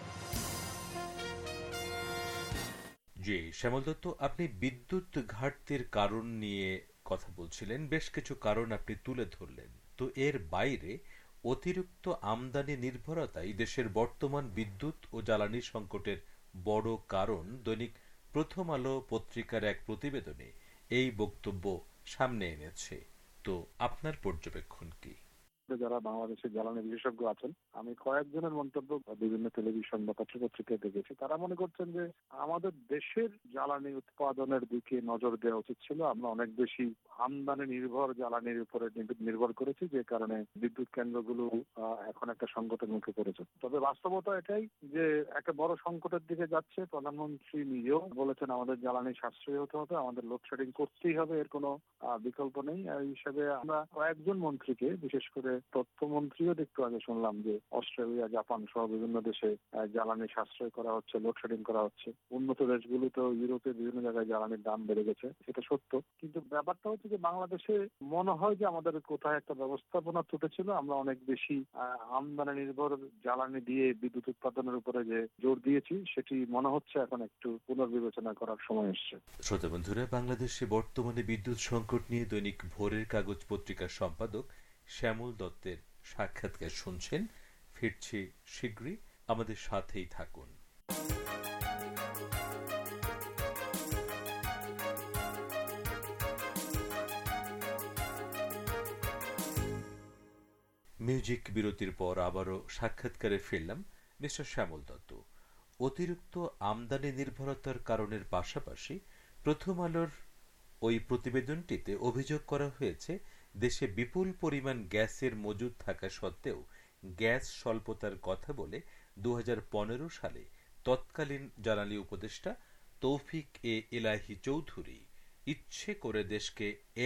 I: জি শ্যামল দত্ত, আপনি বিদ্যুৎ ঘাটতির কারণ নিয়ে কথা বলছিলেন, বেশ কিছু কারণ আপনি তুলে ধরলেন। তো এর বাইরে অতিরিক্ত আমদানি নির্ভরতাই দেশের বর্তমান বিদ্যুৎ ও জ্বালানি সংকটের বড় কারণ। দৈনিক প্রথম আলো পত্রিকার এক প্রতিবেদনে এই বক্তব্য সামনে এনেছে। তো আপনার পর্যবেক্ষণ কি?
N: যারা বাংলাদেশের জ্বালানি বিশেষজ্ঞ আছেন, আমি কয়েকজনের মন্তব্য বিভিন্ন টেলিভিশন বা পত্রপত্রিকায় দেখেছি। তারা মনে করছেন যে আমাদের দেশের জ্বালানি উৎপাদনের দিকে নজর দেওয়া উচিত ছিল। আমরা অনেক বেশি আমদানি নির্ভর জ্বালানির উপরে নির্ভর করেছি, যে কারণে বিদ্যুৎ কেন্দ্রগুলো এখন একটা সংকটের মুখে পড়েছে। তবে বাস্তবতা এটাই যে একটা বড় সংকটের দিকে যাচ্ছে। প্রধানমন্ত্রী নিজেও বলেছেন আমাদের জ্বালানি সাশ্রয়ী হতে হবে, আমাদের লোডশেডিং করতেই হবে, এর কোনো বিকল্প নেই। এই হিসেবে আমরা কয়েকজন মন্ত্রীকে, বিশেষ করে তথ্যমন্ত্রীও একটু আগে শুনলাম যে অস্ট্রেলিয়া, জাপান সহ বিভিন্ন দেশে জ্বালানি সাশ্রয় করা হচ্ছে, লোডশেডিং করা হচ্ছে। উন্নত দেশগুলো তো ইউরোপে বিভিন্ন জায়গায় জ্বালানির দাম বেড়ে গেছে, সেটা সত্য। কিন্তু ব্যাপারটা হচ্ছে যে বাংলাদেশে মনে হয় যে আমাদের কোথায় একটা ব্যবস্থাপনা ত্রুটি ছিল। আমরা অনেক বেশি আমদানি নির্ভর জ্বালানি দিয়ে বিদ্যুৎ উৎপাদনের উপরে যে জোর দিয়েছি, সেটি মনে হচ্ছে এখন একটু পুনর্বিবেচনা করার সময় এসছে।
I: শ্রোতা বন্ধুরা, বাংলাদেশে বর্তমানে বিদ্যুৎ সংকট নিয়ে দৈনিক ভোরের কাগজ পত্রিকার সম্পাদক শ্যামল দত্তের সাক্ষাৎকার শুনছেন। ফিরছি শীঘ্রই, আমাদের সাথেই থাকুন। মিউজিক বিরতির পর আবারও সাক্ষাৎকারে ফিরলাম মিস্টার শ্যামল দত্ত। অতিরিক্ত আমদানি নির্ভরতার কারণের পাশাপাশি প্রথম আলোর ওই প্রতিবেদনটিতে অভিযোগ করা হয়েছে দেশে বিপুল পরিমাণ গ্যাসের মজুদ থাকা সত্ত্বেও গ্যাস স্বল্পতার কথা বলে 2015 সালে তৎকালীন জ্বালানি উপদেষ্টা তৌফিক এ ইলাহি চৌধুরী ইচ্ছে করে দেশকে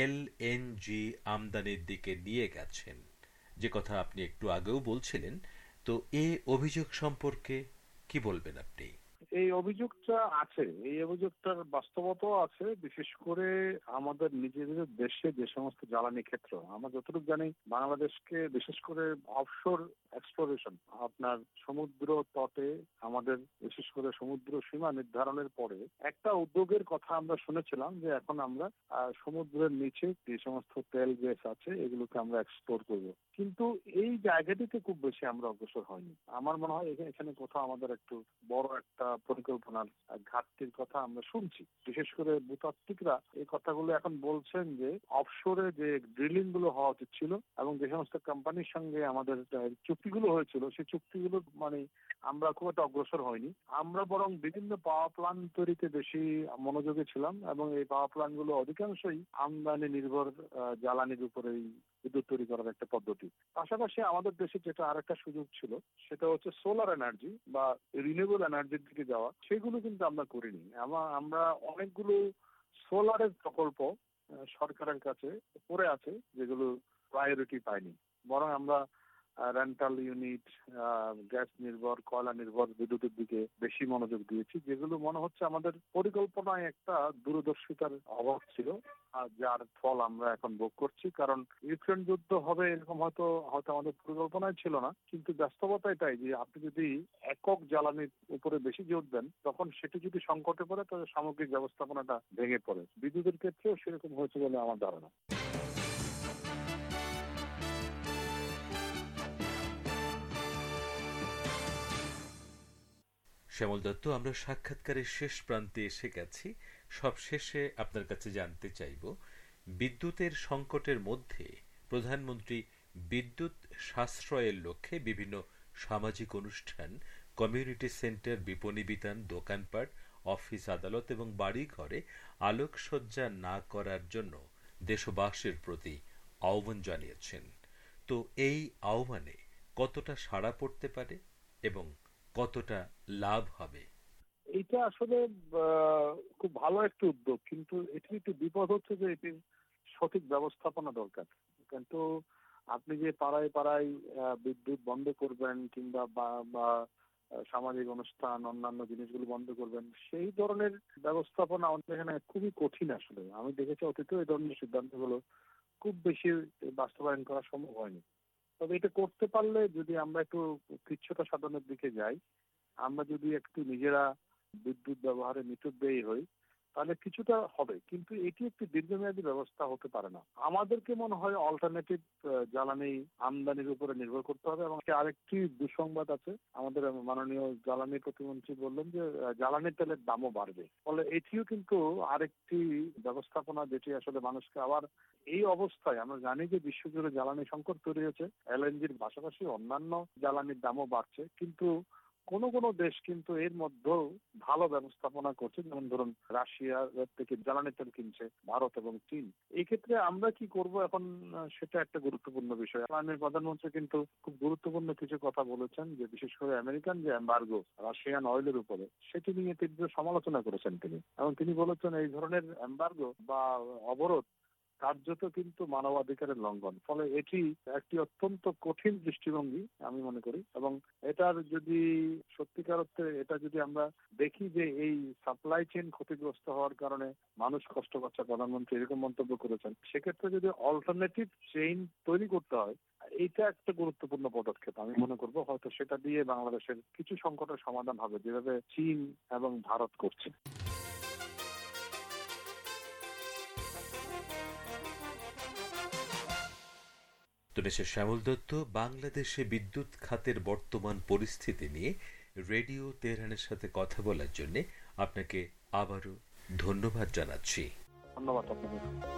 I: এলএনজি আমদানির দিকে নিয়ে গেছেন, যে কথা আপনি একটু আগেও বলছিলেন। তো এই অভিযোগ সম্পর্কে কি বলবেন আপনি?
N: এই অভিযোগটা আছে, এই অভিযোগটার বাস্তবতাও আছে। বিশেষ করে আমাদের নিজেদের দেশে যে সমস্ত জ্বালানি ক্ষেত্র, আমরা যতটুকু জানি বাংলাদেশকে বিশেষ করে অফশোর এক্সপ্লোরেশন, আপনার সমুদ্র তটে আমাদের বিশেষ করে সমুদ্র সীমা নির্ধারণের পরে একটা উদ্যোগের কথা আমরা শুনেছিলাম যে এখন আমরা সমুদ্রের নিচে যে সমস্ত তেল গ্যাস আছে এগুলোকে আমরা এক্সপ্লোর করব। কিন্তু এই জায়গাটিতে খুব বেশি আমরা অগ্রসর হয়নি। আমার মনে হয় এখানে কোথাও আমাদের একটু বড় একটা পরিকল্পনার ঘাটতির কথা আমরা শুনছি। বিশেষ করে ভূতাত্ত্বিকরা এই কথাগুলো এখন বলছেন যে অফশোরে যে ড্রিলিং গুলো হওয়া উচিত ছিল এবং যে সমস্ত কোম্পানির সঙ্গে আমাদের চুক্তিগুলো হয়েছিল সেই চুক্তিগুলো আমরা খুব একটা অগ্রসর হয়নি। আমরা বরং বিভিন্ন পাওয়ার প্ল্যান্ট তৈরিতে বেশি মনোযোগী ছিলাম এবং এই পাওয়ার প্ল্যান্ট গুলো অধিকাংশই আমদানি নির্ভর জ্বালানির উপরেই বিদ্যুৎ তৈরি করার একটা পদ্ধতি। পাশাপাশি আমাদের দেশে যেটা আরেকটা সুযোগ ছিল সেটা হচ্ছে সোলার এনার্জি বা রিনিউয়েবল এনার্জির দিকে যাওয়া, সেগুলো কিন্তু আমরা করিনি। আমরা অনেকগুলো সোলারের প্রকল্প সরকারের কাছে পড়ে আছে যেগুলো প্রায়োরিটি পায়নি, বরং আমরা রেন্টাল ইউনিট, গ্যাস নির্ভর, কয়লা নির্ভর বিদ্যুতের দিকে বেশি মনোযোগ দিয়েছি, যেগুলো মনে হচ্ছে আমাদের পরিকল্পনায় একটা দূরদর্শিতার অভাব ছিল, যার ফল আমরা এখন ভোগ করছি। কারণ ইউক্রেন যুদ্ধ হবে এরকম হয়তো আমাদের পরিকল্পনায় ছিল না, কিন্তু বাস্তবতা এটাই যে আপনি যদি একক জ্বালানির উপরে বেশি জোর দেন তখন সেটি যদি সংকটে পড়ে তাহলে সামগ্রিক ব্যবস্থাপনাটা ভেঙে পড়ে। বিদ্যুতের ক্ষেত্রেও সেরকম হয়েছে বলে আমার ধারণা।
I: শ্যামল দত্ত, আমরা সাক্ষাৎকারের শেষ প্রান্তে এসে গেছি। সব শেষে আপনার কাছে জানতে চাইব, বিদ্যুতের সংকটের মধ্যে প্রধানমন্ত্রী বিদ্যুৎ সাশ্রয়ের লক্ষ্যে বিভিন্ন সামাজিক অনুষ্ঠান, কমিউনিটি সেন্টার, বিপণী বিতান, দোকানপাট, অফিস আদালত এবং বাড়ি ঘরে আলোকসজ্জা না করার জন্য দেশবাসীর প্রতি আহ্বান জানিয়েছেন। তো এই আহ্বানে কতটা সাড়া পড়তে পারে এবং কতটা লাভ হবে?
N: এটা আসলে খুব ভালো একটা উদ্যোগ, কিন্তু এটির একটু বিপদ হচ্ছে যে এটির সঠিক ব্যবস্থাপনা দরকার। কিন্তু আপনি যে পাড়ায় পাড়ায় বিদ্যুৎ বন্ধ করবেন কিংবা বা সামাজিক অনুষ্ঠান অন্যান্য জিনিসগুলো বন্ধ করবেন, সেই ধরনের ব্যবস্থাপনা আমাদের এখানে খুবই কঠিন। আসলে আমি দেখেছি অতীতেও এই ধরনের সিদ্ধান্তগুলো খুব বেশি বাস্তবায়ন করা সম্ভব হয়নি। তবে এটা করতে পারলে যদি আমরা একটু কৃচ্ছতা সাধনের দিকে যাই, আমরা যদি একটু নিজেরা বিদ্যুৎ ব্যবহারে মিতব্যয়ী হই তাহলে কিছুটা হবে, কিন্তু এটি একটি দীর্ঘমেয়াদী ব্যবস্থা হতে পারে না। আমাদেরকে মনে হয় অল্টারনেটিভ জ্বালানি আমদানির উপরে নির্ভর করতে হবে। এবং আরেকটি দুঃসংবাদ আছে, আমাদের মাননীয় জ্বালানি প্রতিমন্ত্রী বললেন যে জ্বালানি তেলের দামও বাড়বে, ফলে এটিও কিন্তু আরেকটি ব্যবস্থাপনা যেটি আসলে মানুষকে আবার এই অবস্থায়, আমরা জানি যে বিশ্বজুড়ে জ্বালানি সংকট তৈরি হয়েছে, এলএনজির পাশাপাশি অন্যান্য জ্বালানির দামও বাড়ছে, কিন্তু কোন কোন দেশ কিন্তু এর মধ্যেও ভালো ব্যবস্থাপনা করছে। যেমন ধরুন রাশিয়া থেকে জ্বালানি তেল কিনছে ভারত এবং চীন। এই ক্ষেত্রে আমরা কি করব এখন, সেটা একটা গুরুত্বপূর্ণ বিষয়। মাননীয় প্রধানমন্ত্রী কিন্তু খুব গুরুত্বপূর্ণ কিছু কথা বলেছেন, যে বিশেষ করে আমেরিকান যে এম্বার্গো রাশিয়ান অয়েলের উপরে, সেটি নিয়ে তীব্র সমালোচনা করেছেন তিনি। এবং তিনি বলেছেন এই ধরনের এম্বার্গো বা অবরোধ কার্যত কিন্তু মানবাধিকারের লঙ্ঘন। ফলে এটি একটি অত্যন্ত কঠিন দৃষ্টিভঙ্গি আমি মনে করি, এবং এটার যদি সত্যিকার অর্থে এটা যদি আমরা দেখি যে এই সাপ্লাই চেইন ক্ষতিগ্রস্ত হওয়ার কারণে মানুষ কষ্ট পাচ্ছে, প্রধানমন্ত্রী এরকম মন্তব্য করেছেন, সেক্ষেত্রে যদি অল্টারনেটিভ চেইন তৈরি করতে হয়, এইটা একটা গুরুত্বপূর্ণ পদক্ষেপ আমি মনে করব। হয়তো সেটা দিয়ে বাংলাদেশের কিছু সংকটের সমাধান হবে, যেভাবে চীন এবং ভারত করছে।
I: ডক্টর শ্যামল দত্ত বাংলাদেশে বিদ্যুৎ খাতের বর্তমান পরিস্থিতি নিয়ে রেডিও তেহরানের সাথে কথা বলার জন্য আপনাকে আবারও ধন্যবাদ জানাচ্ছি।
N: ধন্যবাদ আপনাকে।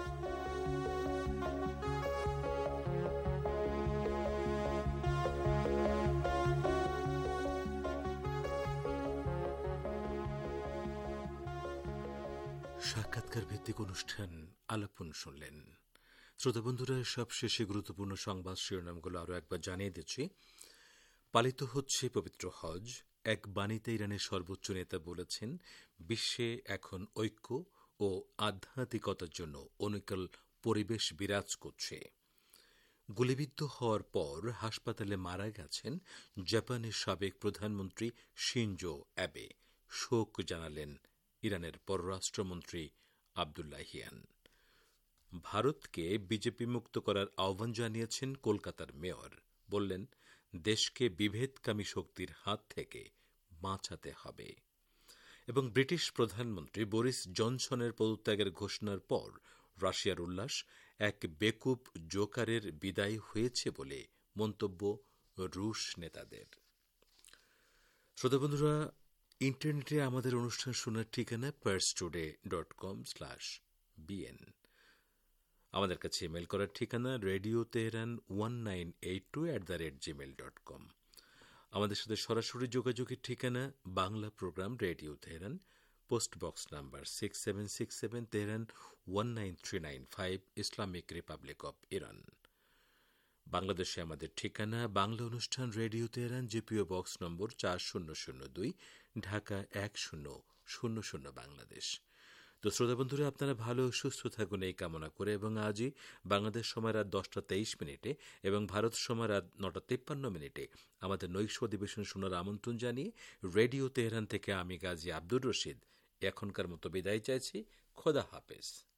I: সাক্ষাৎকার ভিত্তিক অনুষ্ঠান আলাপন শুনলেন। শ্রোতাবন্ধুরা, সবশেষে গুরুত্বপূর্ণ সংবাদ শিরোনামগুলো আরও একবার জানিয়ে দিচ্ছি। পালিত হচ্ছে পবিত্র হজ। এক বাণীতে ইরানের সর্বোচ্চ নেতা বলেছেন, বিশ্বে এখন ঐক্য ও আধ্যাত্মিকতার জন্য অনুকূল পরিবেশ বিরাজ করছে। গুলিবিদ্ধ হওয়ার পর হাসপাতালে মারা গেছেন জাপানের সাবেক প্রধানমন্ত্রী শিনজো অ্যাবে। শোক জানালেন ইরানের পররাষ্ট্রমন্ত্রী আব্দুল্লাহিয়ান। ভারতকে বিজেপি মুক্ত করার আহ্বান জানিয়েছেন কলকাতার মেয়র। বললেন, দেশকে বিভেদকামী শক্তির হাত থেকে বাঁচাতে হবে। এবং ব্রিটিশ প্রধানমন্ত্রী বরিস জনসনের পদত্যাগের ঘোষণার পর রাশিয়ার উল্লাস, এক বেকুব জোকারের বিদায় হয়েছে বলে মন্তব্য রুশ নেতাদের। শ্রোতাবন্ধুরা, ইন্টারনেটে আমাদের অনুষ্ঠান শোনার ঠিকানা parstoday.com/bn। আমাদের কাছে ইমেল করার ঠিকানা radioteheran1982@gmail.com। আমাদের সাথে সরাসরি যোগাযোগের ঠিকানা Bangla programme radio Tehran, post box number 6767, Tehran 19395, Islamic republic of Iran. বাংলাদেশে আমাদের ঠিকানা বাংলা অনুষ্ঠান radio Tehran, GPO box number 4002, Dhaka 1000 Bangladesh. তো শ্রোতাবন্ধুরা, আপনারা ভালো সুস্থ থাকুন এই কামনা করে, এবং আজই বাংলাদেশ সময় রাত 10:23 এবং ভারত সময় রাত 9:53 আমাদের নৈশ অধিবেশন শোনার আমন্ত্রণ জানিয়ে রেডিও তেহরান থেকে আমি গাজী আব্দুর রশিদ এখনকার মতো বিদায় চাইছি। খোদা হাফেজ।